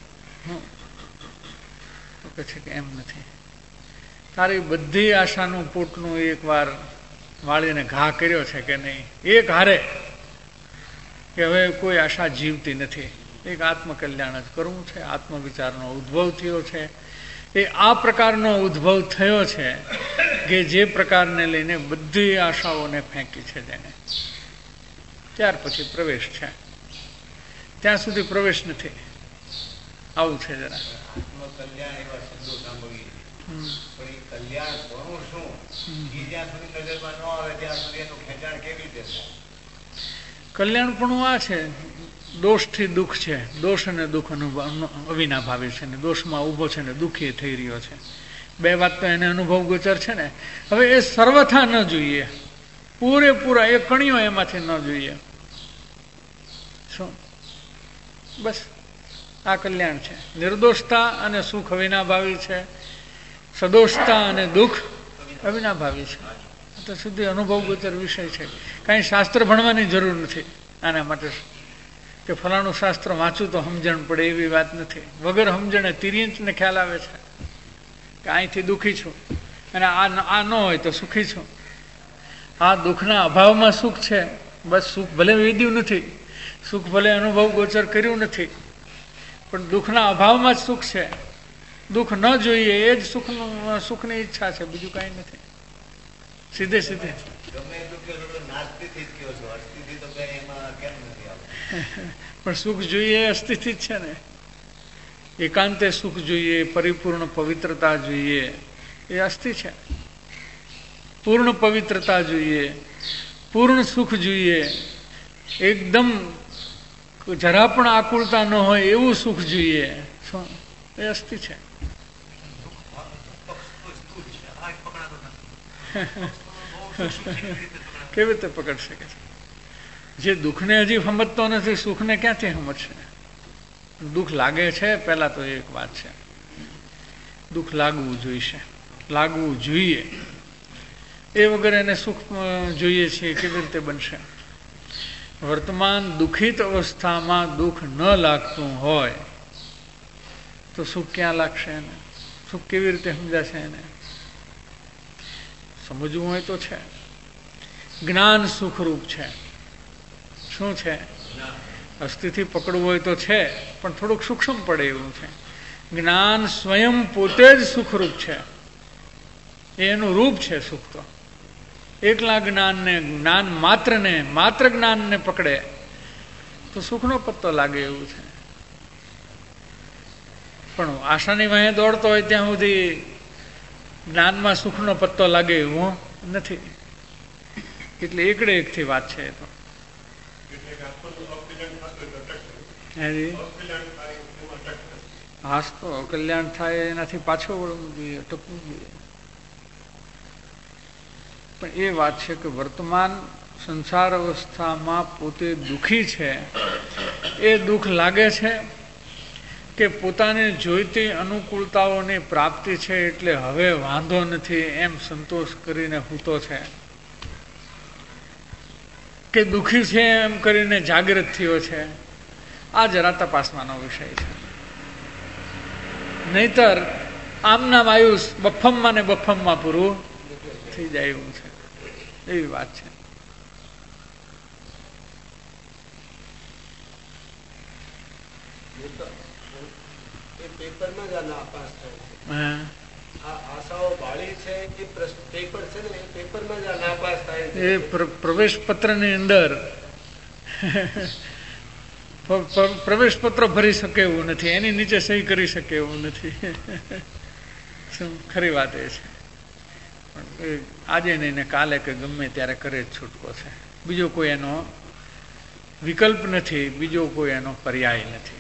તો કહે છે કે એમ નથી. તારી બધી આશાનું પૂટનું એકવાર વાળીને ઘા કર્યો છે કે નહીં, એક હારે કે હવે કોઈ આશા જીવતી નથી. એક આત્મકલ્યાણ જ કરવું છે. આત્મવિચારનો ઉદ્ભવ થયો છે. એ આ પ્રકારનો ઉદ્ભવ થયો છે કે જે પ્રકારને લઈને બધી આશાઓને ફેંકી છે જેને, ત્યાર પછી પ્રવેશ છે. ત્યાં સુધી પ્રવેશ નથી. આવું છે જરા. આત્મકલ્યાણ એવા શબ્દો સાંભળીએ પણ એ કલ્યાણ કોનું શું એ જ્યાં સુધી નજરમાં ન આવે ત્યાં સુધી એનું ખેંચાણ કેવી રીતે થાય? કલ્યાણપણું આ છે, દોષથી દુઃખ છે. દોષ અને દુઃખ અવિનાભાવી છે ને દોષમાં ઊભો છે ને દુઃખી થઈ રહ્યો છે. બે વાત તો એને અનુભવ ગોચર છે ને. હવે એ સર્વથા ન જોઈએ, પૂરેપૂરા એ કણીઓ એમાંથી ન જોઈએ. શું બસ આ કલ્યાણ છે. નિર્દોષતા અને સુખ અવિનાભાવી છે, સદોષતા અને દુઃખ અવિનાભાવી છે. તો સુધી અનુભવ ગોચર વિષય છે. કાંઈ શાસ્ત્ર ભણવાની જરૂર નથી આના માટે કે ફલાણું શાસ્ત્ર વાંચું તો સમજણ પડે એવી વાત નથી. વગર સમજણે તિર્યંચને ખ્યાલ આવે છે કે અહીંથી દુઃખી છું અને આ ન હોય તો સુખી છું. આ દુઃખના અભાવમાં સુખ છે. બસ સુખ ભલે વેદ્યું નથી, સુખ ભલે અનુભવ ગોચર કર્યું નથી, પણ દુઃખના અભાવમાં જ સુખ છે. દુઃખ ન જોઈએ એ જ સુખની ઈચ્છા છે, બીજું કાંઈ નથી. સીધે સીધે પણ સુખ જોઈએ એ અસ્થિતિ જ છે ને. એકાંતે સુખ જોઈએ, પરિપૂર્ણ પવિત્રતા જોઈએ એ અસ્થિ છે. પૂર્ણ પવિત્રતા જોઈએ, પૂર્ણ સુખ જોઈએ, એકદમ જરા પણ આકુળતા ન હોય એવું સુખ જોઈએ, શું એ અસ્થિ છે. કેવી રીતે પકડ શકે છે? જે દુઃખને હજી સમજતો નથી સુખને ક્યાંથી સમજશે? દુઃખ લાગે છે પહેલા તો એક વાત છે, દુઃખ લાગવું જોઈશે, લાગવું જોઈએ. એ વગર એને સુખ જોઈએ છે કેવી રીતે બનશે? વર્તમાન દુઃખિત અવસ્થામાં દુઃખ ન લાગતું હોય તો સુખ ક્યાં લાગશે એને? સુખ કેવી રીતે સમજાશે એને? સમજવું હોય તો છે. જ્ઞાન સુખરૂપ છે. શું છે? અસ્થિથી પકડવું હોય તો છે, પણ થોડુંક સૂક્ષ્મ પડે એવું છે. જ્ઞાન સ્વયં પોતે જ સુખરૂપ છે. એનું રૂપ છે સુખ. તો એકલા જ્ઞાનને, જ્ઞાન માત્ર જ્ઞાનને પકડે તો સુખનો પત્તો લાગે એવું છે. પણ આશાની વાહે દોડતો હોય ત્યાં સુધી જ્ઞાનમાં સુખનો પત્તો લાગે એવું નથી. એટલે એકડે એકથી વાત છે. એ તો હાસ તો કલ્યાણ થાય એનાથી પાછો વળવું જોઈએ, ટકવું જોઈએ. પણ એ વાત છે કે વર્તમાન સંસાર અવસ્થામાં પોતે દુઃખી છે. એ દુઃખ લાગે છે કે પોતાને જોઈતી અનુકૂળતાઓની પ્રાપ્તિ છે એટલે હવે વાંધો નથી એમ સંતોષ કરીને સૂતો છે, કે દુઃખી છે એમ કરીને જાગૃત થયો છે. આ જરા તપાસવાનો વિષય છે. નહીતર આમનામ આયુષ બફમમાં ને બફમમાં પૂરું થઈ જાય એવું છે. એવી વાત છે. પ્રવેશ પત્ર ની અંદર પ્રવેશ પત્ર ભરી શકે એવું નથી, એની નીચે સહી કરી શકે એવું નથી. ખરી વાત એ છે. પણ એ આજે નહીં ને કાલે કે ગમે ત્યારે કરે જ છૂટકો છે. બીજો કોઈ એનો વિકલ્પ નથી, બીજો કોઈ એનો પર્યાય નથી.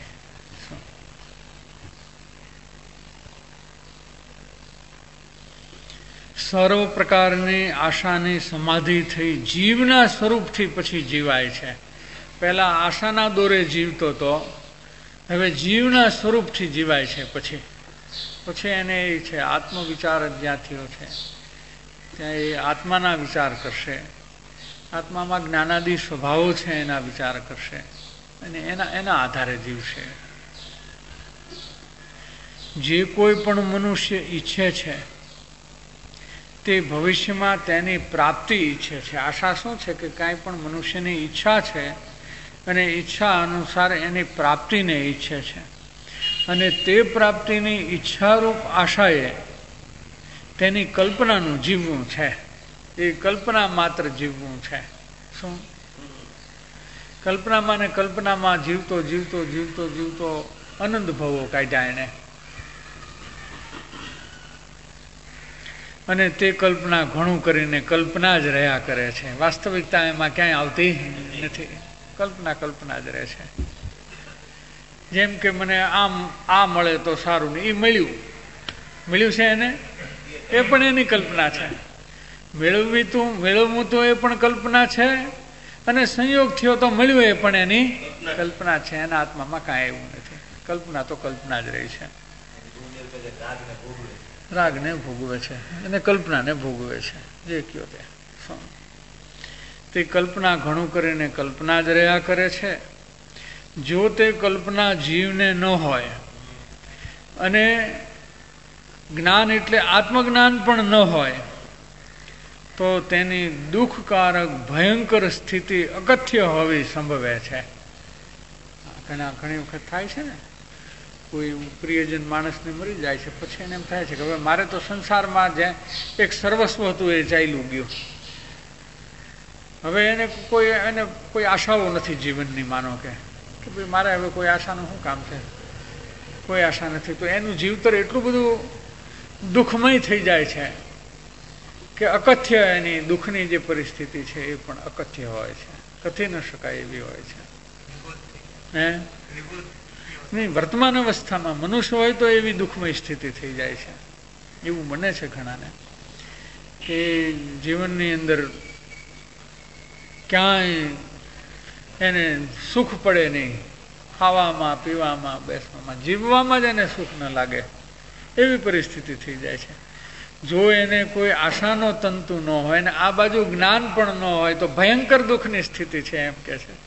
સર્વ પ્રકારની આશાની સમાધિ થઈ જીવના સ્વરૂપથી પછી જીવાય છે. પહેલા આશાના દોરે જીવતો તો, હવે જીવના સ્વરૂપથી જીવાય છે. પછી એને એ છે આત્મવિચાર જ્યાં થયો છે ત્યાં એ આત્માના વિચાર કરશે, આત્મામાં જ્ઞાનાદિ સ્વભાવો છે એના વિચાર કરશે અને એના આધારે જીવશે. જે કોઈ પણ મનુષ્ય ઈચ્છે છે તે ભવિષ્યમાં તેની પ્રાપ્તિ ઈચ્છે છે. આશા શું છે કે કાંઈ પણ મનુષ્યની ઈચ્છા છે અને ઈચ્છા અનુસાર એની પ્રાપ્તિને ઈચ્છે છે અને તે પ્રાપ્તિની ઈચ્છારૂપ આશાએ તેની કલ્પનાનું જીવવું છે. એ કલ્પના માત્ર જીવવું છે. શું કલ્પનામાં ને કલ્પનામાં જીવતો જીવતો જીવતો જીવતો આનંદ ભવો કાઢ્યા એને, અને તે કલ્પના ઘણું કરીને કલ્પના જ રહ્યા કરે છે. વાસ્તવિકતા એમાં ક્યાંય આવતી નથી. કલ્પના જ રહે છે. જેમ કે મને આ મળે તો સારું ને એ મળ્યું છે એને, એ પણ એની કલ્પના છે. મેળવવું તો એ પણ કલ્પના છે અને સંયોગ થયો તો મળ્યું એ પણ એની કલ્પના છે. એના આત્મામાં કાંઈ એવું નથી. કલ્પના તો કલ્પના જ રહી છે. રાગને ભોગવે છે અને કલ્પનાને ભોગવે છે. જે કયો તે કલ્પના ઘણું કરીને કલ્પના જ રહ્યા કરે છે. જો તે કલ્પના જીવને ન હોય અને જ્ઞાન એટલે આત્મજ્ઞાન પણ ન હોય તો તેની દુઃખકારક ભયંકર સ્થિતિ અકથ્ય હોવી સંભવે છે. ઘણી વખત થાય છે ને, કોઈ પ્રિયજન માણસને મરી જાય છે પછી એને એમ થાય છે કે હવે મારે તો સંસારમાં જે એક સર્વસ્વ હતું એ ચાલ્યું ગયું. હવે એને કોઈ આશાઓ નથી જીવનની. માનો કે ભાઈ મારે હવે કોઈ આશાનું શું કામ છે, કોઈ આશા નથી. તો એનું જીવતર એટલું બધું દુઃખમય થઈ જાય છે કે અકથ્ય એની દુઃખની જે પરિસ્થિતિ છે એ પણ અકથ્ય હોય છે, કથી ન શકાય એવી હોય છે. નહીં, વર્તમાન અવસ્થામાં મનુષ્ય હોય તો એવી દુઃખમય સ્થિતિ થઈ જાય છે. એવું બને છે ઘણાને કે જીવનની અંદર ક્યાંય એને સુખ પડે નહીં. ખાવામાં, પીવામાં, બેસવામાં, જીવવામાં જ એને સુખ ન લાગે એવી પરિસ્થિતિ થઈ જાય છે. જો એને કોઈ આશાનો તંતુ ન હોય ને આ બાજુ જ્ઞાન પણ ન હોય તો ભયંકર દુઃખની સ્થિતિ છે એમ કે છે.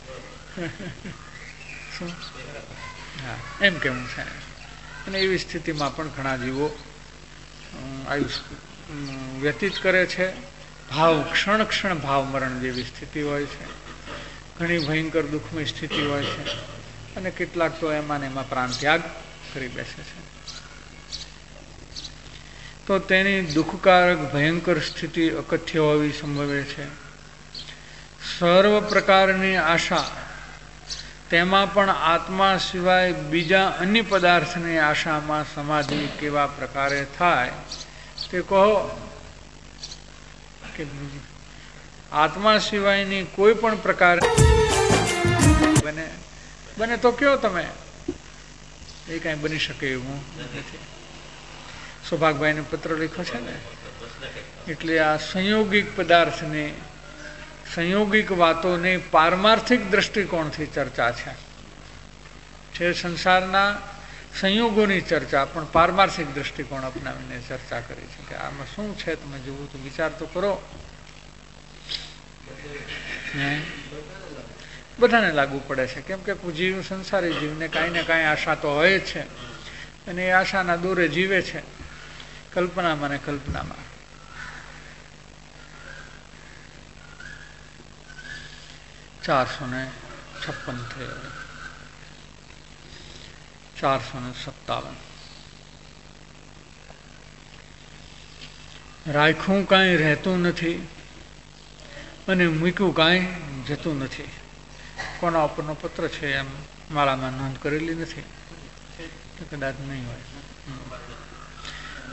શું? હા, એમ કેવું છે. અને એવી સ્થિતિમાં પણ ઘણા જીવો આયુષ્ય વ્યતીત કરે છે. ક્ષણ ક્ષણ ભાવ મરણ જેવી સ્થિતિ હોય છે. ઘણી ભયંકર દુઃખમય સ્થિતિ હોય છે અને કેટલાક તો એમાં પ્રાણ ત્યાગ કરી બેસે છે. તો તેની દુઃખકારક ભયંકર સ્થિતિ અકથ્ય હોવી સંભવે છે. સર્વ પ્રકારની આશા, તેમાં પણ આત્મા સિવાય બીજા અન્ય પદાર્થની આશામાં સમાધિ કેવા પ્રકારે થાય તે કહો. કે આત્મા સિવાયની કોઈ પણ પ્રકાર બને તો કયો તમે. એ કાંઈ બની શકે એવું નથી. સૌભાગભાઈને પત્ર લખ્યો છે ને, એટલે આ સંયોગિક પદાર્થની, સંયોગિક વાતોની પારમાર્થિક દ્રષ્ટિકોણથી ચર્ચા છે. સંસારના સંયોગોની ચર્ચા પણ પારમાર્થિક દ્રષ્ટિકોણ અપનાવીને ચર્ચા કરી છે કે આમાં શું છે, તમે જોવું તો વિચાર તો કરો. બધાને લાગુ પડે છે. કેમ કે જીવ, સંસારી જીવને કાંઈ ને કાંઈ આશા તો હોય જ છે અને એ આશાના દોરે જીવે છે, કલ્પનામાં ને કલ્પનામાં. થયો. 457. રાખ્યું કાંઈ રહેતું નથી અને મૂક્યું કાંઈ જતું નથી. કોના ઉપરનો પત્ર છે એમ માળામાં નોંધ કરેલી નથી, કદાચ નહીં હોય.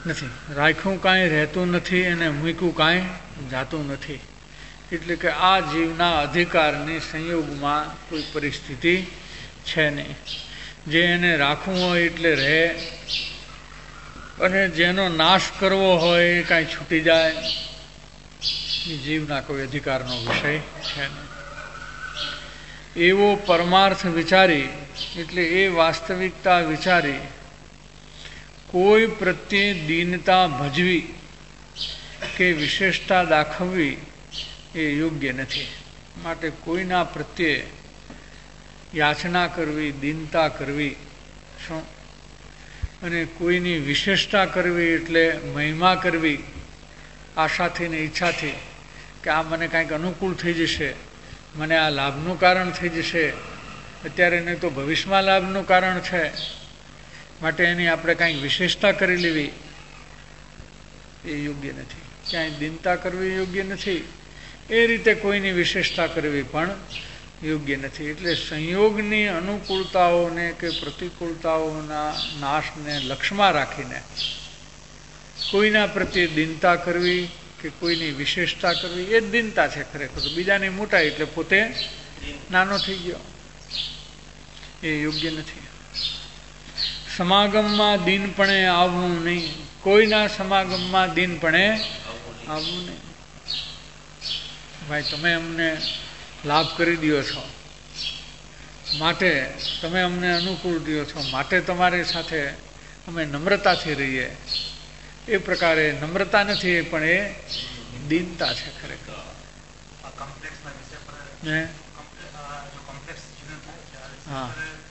નથી, રાખ્યું કાંઈ રહેતું નથી અને મૂક્યું કાંઈ જાતું નથી. એટલે કે આ જીવના અધિકારની સંયોગમાં કોઈ પરિસ્થિતિ છે નહીં. જે એને રાખવું હોય એટલે રહે, અને જેનો નાશ કરવો હોય એ કાંઈ છૂટી જાય, એ જીવના કોઈ અધિકારનો વિષય છે નહીં. એવો પરમાર્થ વિચારી, એટલે એ વાસ્તવિકતા વિચારી કોઈ પ્રત્યે દીનતા ભજવી કે વિશેષતા દાખવવી એ યોગ્ય નથી. માટે કોઈના પ્રત્યે યાચના કરવી, દીનતા કરવી શું, અને કોઈની વિશેષતા કરવી એટલે મહિમા કરવી આશાથી ને ઈચ્છાથી કે આ મને કાંઈક અનુકૂળ થઈ જશે, મને આ લાભનું કારણ થઈ જશે, અત્યારે નહીં તો ભવિષ્યમાં લાભનું કારણ છે, માટે એની આપણે કાંઈક વિશેષતા કરી લેવી એ યોગ્ય નથી. ક્યાંય દીનતા કરવી યોગ્ય નથી, એ રીતે કોઈની વિશેષતા કરવી પણ યોગ્ય નથી. એટલે સંયોગની અનુકૂળતાઓને કે પ્રતિકૂળતાઓના નાશને લક્ષ્યમાં રાખીને કોઈના પ્રત્યે દીનતા કરવી કે કોઈની વિશેષતા કરવી એ જ દીનતા છે ખરેખર. બીજાની મોટાઈ એટલે પોતે નાનો થઈ ગયો, એ યોગ્ય નથી. સમાગમમાં દીનપણે આવવું નહીં, કોઈના સમાગમમાં દીનપણે આવવું નહીં. ભાઈ તમે અમને લાભ કરી દો છો, માટે તમે અમને અનુકૂળ દો છો, માટે તમારી સાથે અમે નમ્રતાથી રહીએ, એ પ્રકારે નમ્રતા નથી પણ એ દીનતા છે ખરેખર. હા,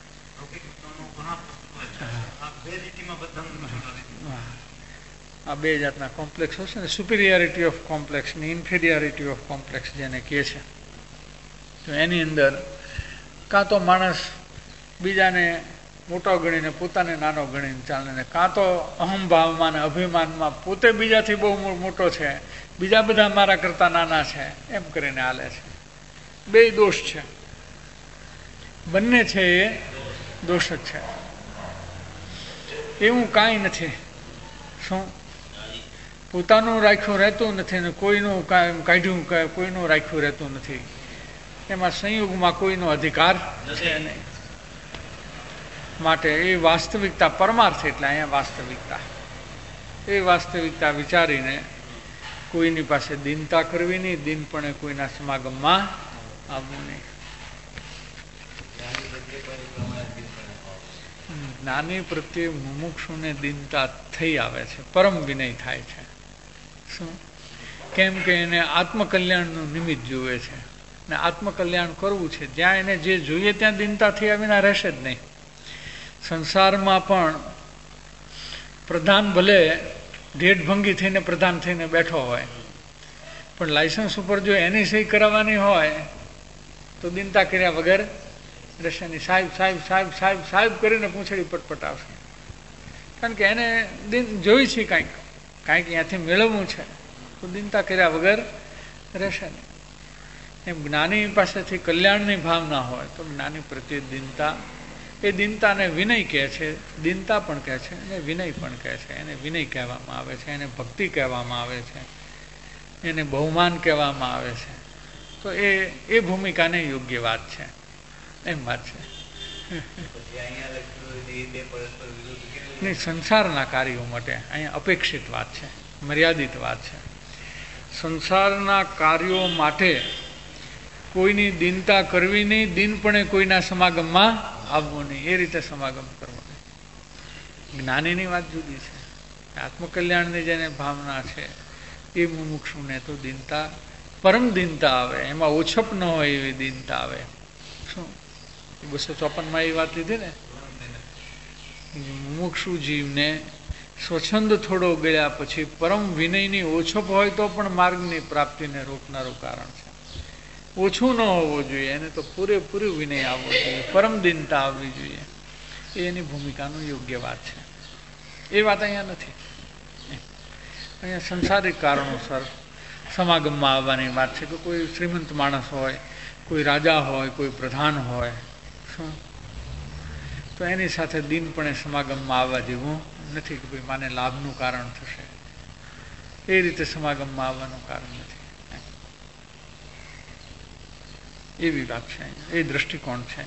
આ બે જાતના કોમ્પ્લેક્સ હશે ને, સુપિરિયરિટી ઓફ કોમ્પ્લેક્સ ને ઇન્ફિરિયરિટી ઓફ કોમ્પ્લેક્સ જેને કહે છે. તો એની અંદર કાં તો માણસ બીજાને મોટો ગણીને પોતાને નાનો ગણીને ચાલે, ને કાં તો અહમભાવમાં ને અભિમાનમાં પોતે બીજાથી બહુ મોટો છે, બીજા બધા મારા કરતાં નાના છે એમ કરીને હાલે છે. બે દોષ છે, બંને છે એ દોષ જ છે. એવું કાંઈ નથી. શું પોતાનું રાખ્યું રહેતું નથી ને કોઈનું કાઢ્યું કોઈનું રાખ્યું રહેતું નથી. એમાં સંયોગમાં કોઈનો અધિકાર છે નહીં. માટે એ વાસ્તવિકતા પરમાર્થ એટલે અહીંયા વાસ્તવિકતા, એ વાસ્તવિકતા વિચારીને કોઈની પાસે દીનતા કરવી નહીં, દીનપણે કોઈના સમાગમમાં આવવું નહીં. જ્ઞાની પ્રત્યે મુમુક્ષુને દીનતા થઈ આવે છે, પરમ વિનય થાય છે. શું? કેમ કે એને આત્મકલ્યાણનું નિમિત્ત જુએ છે ને આત્મકલ્યાણ કરવું છે. જ્યાં એને જે જોઈએ ત્યાં દીનતા થઈ આવીને રહેશે જ નહીં. સંસારમાં પણ પ્રધાન ભલે ઢેઢભંગી થઈને પ્રધાન થઈને બેઠો હોય, પણ લાયસન્સ ઉપર જો એની સહી કરાવવાની હોય તો દીનતા કર્યા વગર રહેશે નહીં. સાહેબ સાહેબ સાહેબ સાહેબ સાહેબ કરીને પૂંછડી પટપટાવશે. કારણ કે એને દિન જોઈ છે, કાંઈક ત્યાંથી મેળવવું છે, તો દીનતા કર્યા વગર રહેશે નહીં. એમ જ્ઞાની પાસેથી કલ્યાણની ભાવના હોય તો જ્ઞાની પ્રત્યે દીનતા, એ દીનતાને વિનય કહે છે, દીનતા પણ કહે છે અને વિનય પણ કહે છે. એને વિનય કહેવામાં આવે છે, એને ભક્તિ કહેવામાં આવે છે, એને બહુમાન કહેવામાં આવે છે. તો એ ભૂમિકાને યોગ્ય વાત છે, એમ વાત છે. નહીં, સંસારના કાર્યો માટે અહીંયા અપેક્ષિત વાત છે, મર્યાદિત વાત છે. સંસારના કાર્યો માટે કોઈની દીનતા કરવી નહીં, દીનપણે કોઈના સમાગમમાં આવવું નહીં, એ રીતે સમાગમ કરવો નહીં. જ્ઞાનીની વાત જુદી છે. આત્મકલ્યાણની જેને ભાવના છે એ મુમુક્ષુને તો દીનતા, પરમ દીનતા આવે, એમાં ઓછપ ન હોય એવી દીનતા આવે. શું 254માં એ વાત લીધી ને, મુમુક્ષુ જીવને સ્વચ્છંદ થોડો ગયા પછી પરમ વિનયની ઓછપ હોય તો પણ માર્ગની પ્રાપ્તિને રોકનારું કારણ છે. ઓછું ન હોવું જોઈએ, એને તો પૂરેપૂરું વિનય આવવો જોઈએ, પરમ દીનતા આવવી જોઈએ. એ એની ભૂમિકાનું યોગ્ય વાત છે. એ વાત અહીંયા નથી. અહીંયા સંસારિક કારણોસર સમાગમમાં આવવાની વાત છે કે કોઈ શ્રીમંત માણસ હોય, કોઈ રાજા હોય, કોઈ પ્રધાન હોય, શું તો એની સાથે દીનપણે સમાગમમાં આવવા જેવું નથી કે ભાઈ માને લાભનું કારણ થશે, એ રીતે સમાગમમાં આવવાનું કારણ નથી. એવી વાત છે, એ દ્રષ્ટિકોણ છે.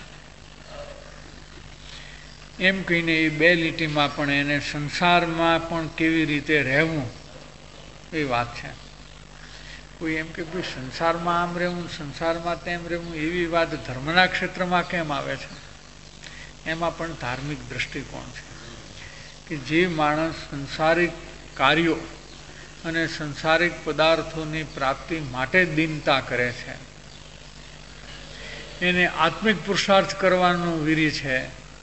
એમ કહીને એ બે લીટીમાં પણ એને સંસારમાં પણ કેવી રીતે રહેવું એ વાત છે. કોઈ એમ કે ભાઈ સંસારમાં આમ રહેવું, સંસારમાં તેમ રહેવું, એવી વાત ધર્મના ક્ષેત્રમાં કેમ આવે છે? એમાં પણ ધાર્મિક દ્રષ્ટિકોણ છે કે જે માણસ સંસારિક કાર્યો અને સંસારિક પદાર્થોની પ્રાપ્તિ માટે દીનતા કરે છે, એને આત્મિક પુરુષાર્થ કરવાનું વીર્ય છે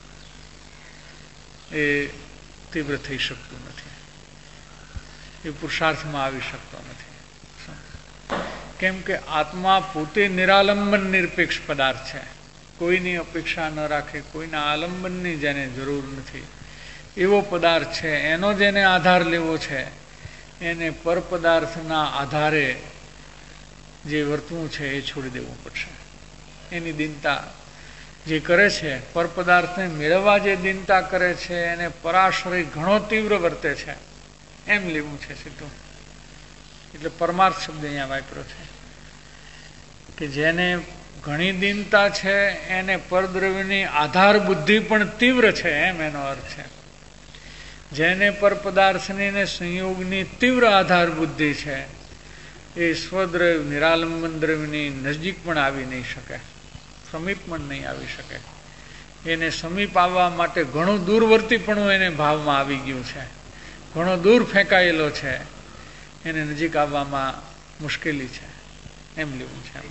એ તીવ્ર થઈ શકતું નથી, એ પુરુષાર્થમાં આવી શકતો નથી. કેમ કે આત્મા પોતે નિરાલંબન નિરપેક્ષ પદાર્થ છે, કોઈની અપેક્ષા ન રાખે, કોઈના આલંબનની જેને જરૂર નથી એવો પદાર્થ છે. એનો જેને આધાર લેવો છે એને પરપદાર્થના આધારે જે વર્તવું છે એ છોડી દેવું પડશે. એની દીનતા જે કરે છે, પરપદાર્થને મેળવવા જે દીનતા કરે છે એને પરાશ્રય ઘણો તીવ્ર વર્તે છે એમ લેવું છે સીધું. એટલે પરમાર્થ શબ્દ અહીંયા વાપર્યો છે કે જેને ઘણી દીનતા છે એને પરદ્રવ્યની આધાર બુદ્ધિ પણ તીવ્ર છે, એમ એનો અર્થ છે. જેને પરપદાર્થની ને સંયોગની તીવ્ર આધાર બુદ્ધિ છે એ સ્વદ્રવ્ય નિરાલંબન દ્રવ્યની નજીક પણ આવી નહીં શકે, સમીપ પણ નહીં આવી શકે. એને સમીપ આવવા માટે ઘણું દૂરવર્તીપણું એને ભાવમાં આવી ગયું છે, ઘણો દૂર ફેંકાયેલો છે, એને નજીક આવવામાં મુશ્કેલી છે એમ લેવું છે.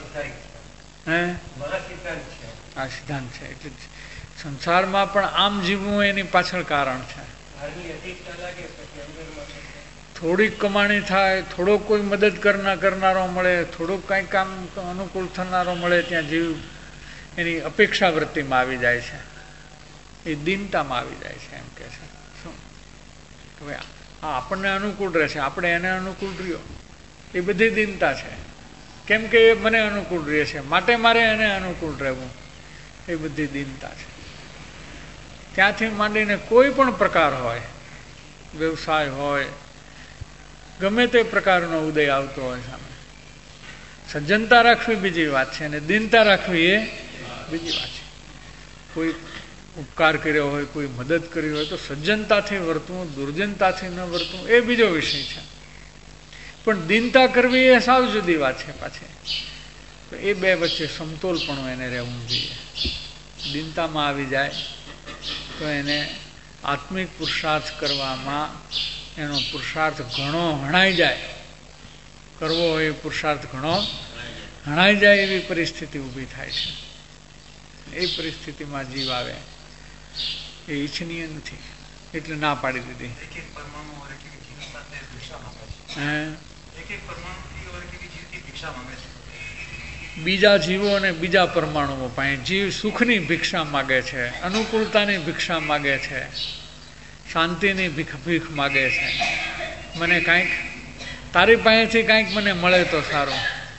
આ સિદ્ધાંત છે. એટલે સંસારમાં પણ આમ જીવવું એની પાછળ કારણ છે. થોડીક કમાણી થાય, થોડોક કોઈ મદદ કરનારો મળે, થોડુંક કંઈક કામ અનુકૂળ થનારો મળે, ત્યાં જીવ એની અપેક્ષા વૃત્તિમાં આવી જાય છે, એ દીનતામાં આવી જાય છે. એમ કે છે શું કે ભાઈ આ આપણને અનુકૂળ રહેશે, આપણે એને અનુકૂળ રહ્યો, એ બધી દીનતા છે. કેમ કે એ મને અનુકૂળ રહે છે માટે મારે એને અનુકૂળ રહેવું, એ બધી દીનતા છે. ત્યાંથી માંડીને કોઈ પણ પ્રકાર હોય, વ્યવસાય હોય, ગમે તે પ્રકારનો ઉદય આવતો હોય સામે, સજ્જનતા રાખવી બીજી વાત છે અને દીનતા રાખવી એ બીજી વાત છે. કોઈ ઉપકાર કર્યો હોય, કોઈ મદદ કરી હોય તો સજ્જનતાથી વર્તવું, દુર્જનતાથી ન વર્તવું એ બીજો વિષય છે. પણ દીનતા કરવી એ સાવ જુદી વાત છે પાછી. તો એ બે વચ્ચે સમતોલપણું એને રહેવું જોઈએ. દીનતામાં આવી જાય તો એને આત્મિક પુરુષાર્થ કરવામાં એનો પુરુષાર્થ ઘણો હણાઈ જાય, કરવો હોય એ પુરુષાર્થ ઘણો હણાઈ જાય એવી પરિસ્થિતિ ઊભી થાય છે. એ પરિસ્થિતિમાં જીવ આવે એ ઈચ્છનીય નથી, એટલે ના પાડી દીધી. બીજા જીવો અને બીજા પરમાણુઓ પાસે જીવ સુખની ભિક્ષા માગે છે, અનુકૂળતાની ભિક્ષા માગે છે, શાંતિની ભીખ માગે છે. મને કાંઈક તારી પાસેથી કાંઈક મને મળે તો સારું.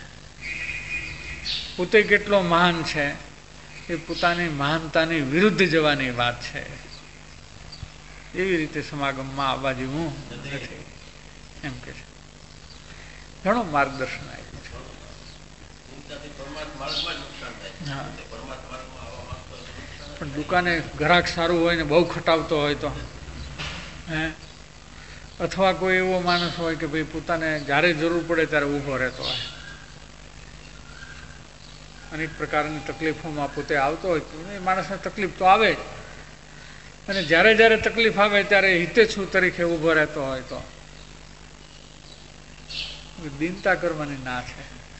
પોતે કેટલો મહાન છે એ પોતાની મહાનતાની વિરુદ્ધ જવાની વાત છે. એવી રીતે સમાગમમાં આવવા જેવું નથી એમ કે છે. ઘણો માર્ગદર્શન આપ્યું છે. હા, પણ દુકાને ગ્રાહક સારું હોય ને બહુ ખટાવતો હોય તો, અથવા કોઈ એવો માણસ હોય કે ભાઈ પોતાને જ્યારે જરૂર પડે ત્યારે ઊભો રહેતો હોય, અનેક પ્રકારની તકલીફોમાં પોતે આવતો હોય તો એ માણસને તકલીફ તો આવે જ, અને જ્યારે જ્યારે તકલીફ આવે ત્યારે હિતેચ્છુ તરીકે ઊભો રહેતો હોય તો દીનતા કરવાની ના છે.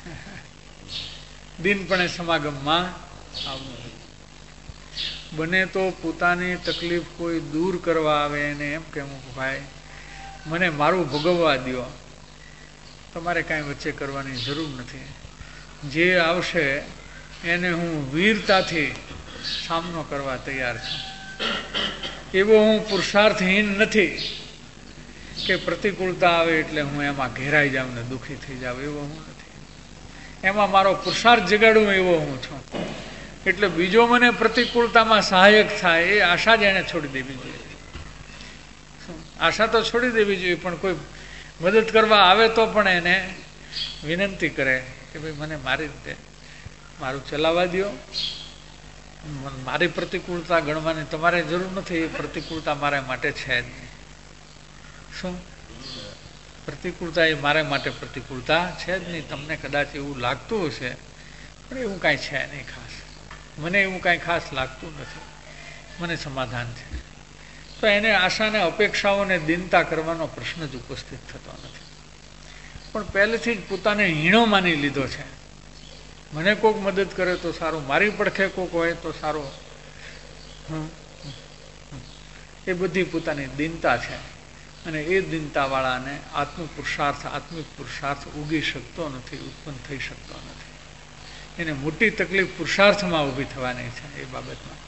દીનપણે સમાગમમાં આવવું. બને તો પોતાની તકલીફ કોઈ દૂર કરવા આવે એને એમ કહેવું કે ભાઈ મને મારું ભોગવવા દો, તમારે કાંઈ વચ્ચે કરવાની જરૂર નથી. જે આવશે એને હું વીરતાથી સામનો કરવા તૈયાર છું. એવો હું પુરુષાર્થહીન નથી કે પ્રતિકૂળતા આવે એટલે હું એમાં ઘેરાઈ જાઉં ને દુઃખી થઈ જાઉં, એવો હું નથી. એમાં મારો પુરુષાર્થ જગાડું એવો હું છું. એટલે બીજો મને પ્રતિકૂળતામાં સહાયક થાય એ આશા જ એને છોડી દેવી જોઈએ. આશા તો છોડી દેવી જોઈએ, પણ કોઈ મદદ કરવા આવે તો પણ એને વિનંતી કરે કે ભાઈ મને મારી રીતે મારું ચલાવવા દો, મારી પ્રતિકૂળતા ગણવાની તમારે જરૂર નથી, એ પ્રતિકૂળતા મારા માટે છે જ નહીં. શું પ્રતિકૂળતા? એ મારા માટે પ્રતિકૂળતા છે જ નહીં. તમને કદાચ એવું લાગતું હશે, પણ એવું કાંઈ છે નહીં ખાસ. મને એવું કાંઈ ખાસ લાગતું નથી, મને સમાધાન છે. તો એને આશાને અપેક્ષાઓને દિનતા કરવાનો પ્રશ્ન જ ઉપસ્થિત થતો નથી. પણ પહેલેથી જ પોતાને હીણો માની લીધો છે. મને કોઈક મદદ કરે તો સારું, મારી પડખે કોઈક હોય તો સારું. એ બધી પોતાની દિનતા છે. અને એ દિનતાવાળાને આત્મિક પુરુષાર્થ ઉગી શકતો નથી, ઉત્પન્ન થઈ શકતો નથી. એને મોટી તકલીફ પુરુષાર્થમાં ઊભી થવાની છે એ બાબતમાં.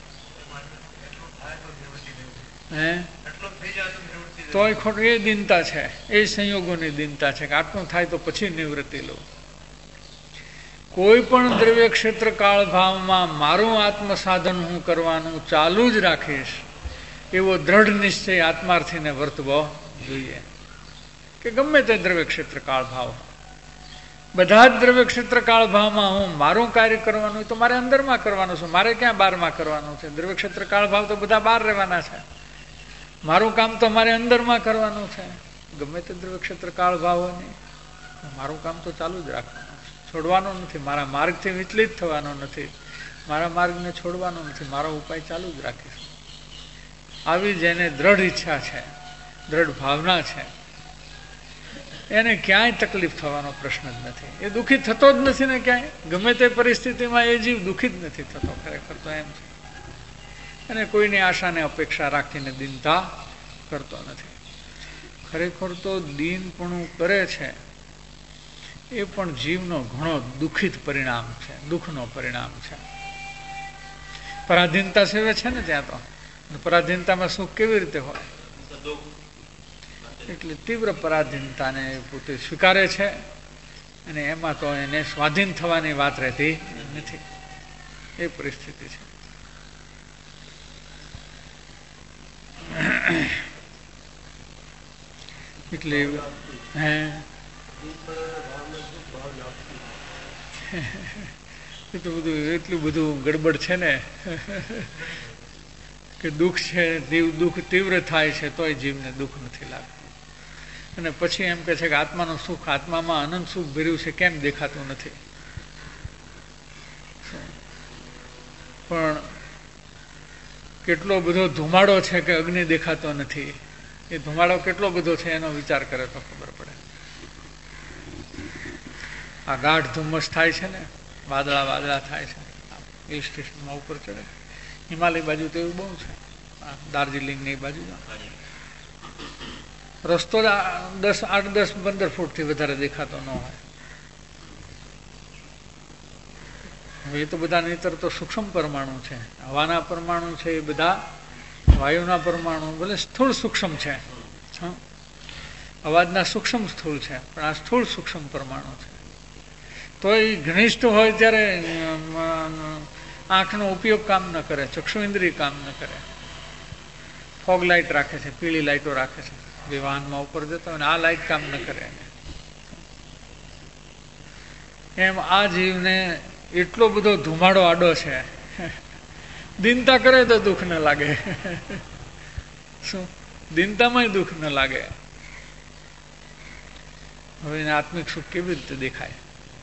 તોય ખોટું એ દિનતા છે, એ સંયોગોની દિનતા છે કે આટલું થાય તો પછી નિવૃત્તિ લો. કોઈ પણ દ્રવ્ય ક્ષેત્ર કાળ ભાવમાં મારું આત્મસાધન હું કરવાનું ચાલુ જ રાખીશ, એવો દ્રઢ નિશ્ચય આત્માર્થીને વર્તવો જોઈએ. કે ગમે તે દ્રવ્ય ક્ષેત્ર કાળ ભાવ, બધા જ દ્રવ્ય ક્ષેત્ર કાળ ભાવમાં હું મારું કાર્ય કરવાનું તો મારે અંદરમાં કરવાનું છે, મારે ક્યાં બહારમાં કરવાનું છે? દ્રવ્ય ક્ષેત્ર કાળ ભાવ તો બધા બહાર રહેવાના છે. મારું કામ તો મારે અંદરમાં કરવાનું છે. ગમે તે દ્રવ્ય ક્ષેત્ર કાળ ભાવ હોય નહીં, મારું કામ તો ચાલુ જ રાખવાનું છે, છોડવાનું નથી. મારા માર્ગથી વિચલિત થવાનો નથી, મારા માર્ગને છોડવાનો નથી, મારો ઉપાય ચાલુ જ રાખીશ. આવી જેને દ્રઢ ઈચ્છા છે, દ્રઢ ભાવના છે, એને ક્યાંય તકલીફ થવાનો પ્રશ્ન જ નથી. એ દુઃખી થતો જ નથી ને ક્યાંય. ગમે તે પરિસ્થિતિમાં એ જીવ દુઃખી જ નથી થતો. ખરેખર તો એમ છે. અને કોઈની આશાને અપેક્ષા રાખીને દિનતા કરતો નથી. ખરેખર તો દીનપણું કરે છે એ પણ જીવનો ઘણો દુઃખિત પરિણામ છે, દુઃખનો પરિણામ છે. પરાધીનતા સેવે છે ને ત્યાં તો. પરાધીનતામાં સુખ કેવી રીતે હોય? એટલે તીવ્ર પરાધીનતાને પોતે સ્વીકારે છે, અને એમાં તો એને સ્વાધીન થવાની વાત રહેતી નથી. એ પરિસ્થિતિ છે. એટલે એટલું બધું ગડબડ છે ને કે દુઃખ છે, દુઃખ તીવ્ર થાય છે તોય જીવને દુઃખ નથી લાગતું. અને પછી એમ કે છે કે આત્માનું સુખ, આત્મામાં અનંત સુખ ભર્યું છે, કેમ દેખાતું નથી? પણ કેટલો બધો ધુમાડો છે કે અગ્નિ દેખાતો નથી. એ ધુમાડો કેટલો બધો છે એનો વિચાર કરે તો ખબર પડે. આ ગાઢ ધુમ્મસ થાય છે ને, વાદળા થાય છે, હિલ સ્ટેશનમાં ઉપર ચડે. હિમાલય બાજુ તો એવું બહુ છે, દાર્જિલિંગ ની બાજુ રસ્તો 8-10-15 ફૂટથી વધારે દેખાતો ન હોય. હવે એ તો બધા નહીતર તો સૂક્ષ્મ પરમાણુ છે, હવાના પરમાણુ છે, એ બધા વાયુના પરમાણુ ભલે સ્થૂળ સૂક્ષ્મ છે, અવાજના સૂક્ષ્મ સ્થૂળ છે, પણ આ સ્થૂળ સૂક્ષ્મ પરમાણુ છે. તો એ ઘનિષ્ઠ હોય ત્યારે આંખનો ઉપયોગ કામ ન કરે, ચક્ષુ ઇન્દ્રિય કામ ન કરે. ફોગ લાઇટ રાખે છે, પીળી લાઇટો રાખે છે વાહનમાં ઉપર જતા હોય, આ લાઇટ કામ ન કરે. એમ આ જીવને એટલો બધો ધુમાડો આડો છે. દિનતા કરે તો દુઃખ ન લાગે. શું દિનતામાં દુઃખ ન લાગે? હવે એને આત્મિક સુખ કેવી રીતે દેખાય?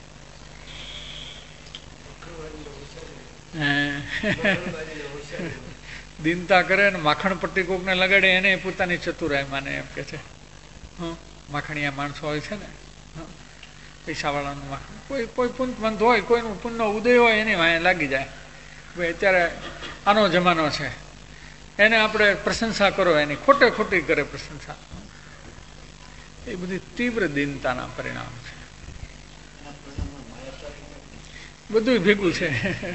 દિનતા કરે ને માખણ પટ્ટી કોકને લગાડે એને પોતાની ચતુરાઈ માને. એમ કે છે માખણીયા માણસો હોય છે ને, પૈસાવાળાનું માખણ, કોઈ પુંજવંત હોય, કોઈનું પુણ્યનો ઉદય હોય એની વાંહે લાગી જાય. ભાઈ અત્યારે આનો જમાનો છે, એને આપણે પ્રશંસા કરો, એની ખોટે ખોટી કરે પ્રશંસા. એ બધી તીવ્ર દિનતાના પરિણામ છે. બધું ભેગું છે.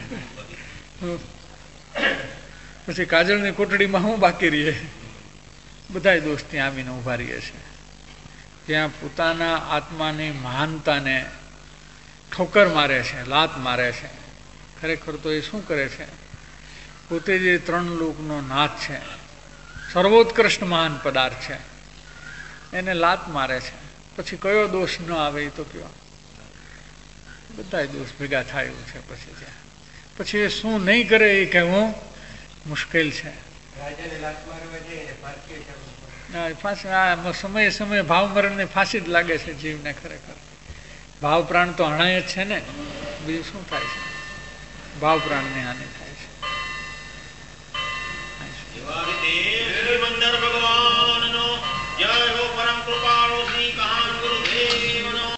પછી કાજળની કોટડીમાં હું બાકી રહીએ? બધા દોષ ત્યાં આવીને ઉભા રહીએ છે. ત્યાં પોતાના આત્માની મહાનતાને ઠોકર મારે છે, લાત મારે છે. ખરેખર તો એ શું કરે છે? પોતે જે 3 લોકનો નાથ છે, સર્વોત્કૃષ્ટ મહાન પદાર્થ છે, એને લાત મારે છે, પછી કયો દોષ ન આવે એ તો કયો? બધા દોષ ભેગા થાય એવું છે. પછી એ શું નહીં કરે એ કહેવું મુશ્કેલ છે. સમયે સમયે ભાવ મરણને ફાંસી જ લાગે છે જીવને. ખરેખર ભાવ પ્રાણ તો હણાય જ છે ને, બીજું શું થાય છે? ભાવ પ્રાણને હાનિ થાય.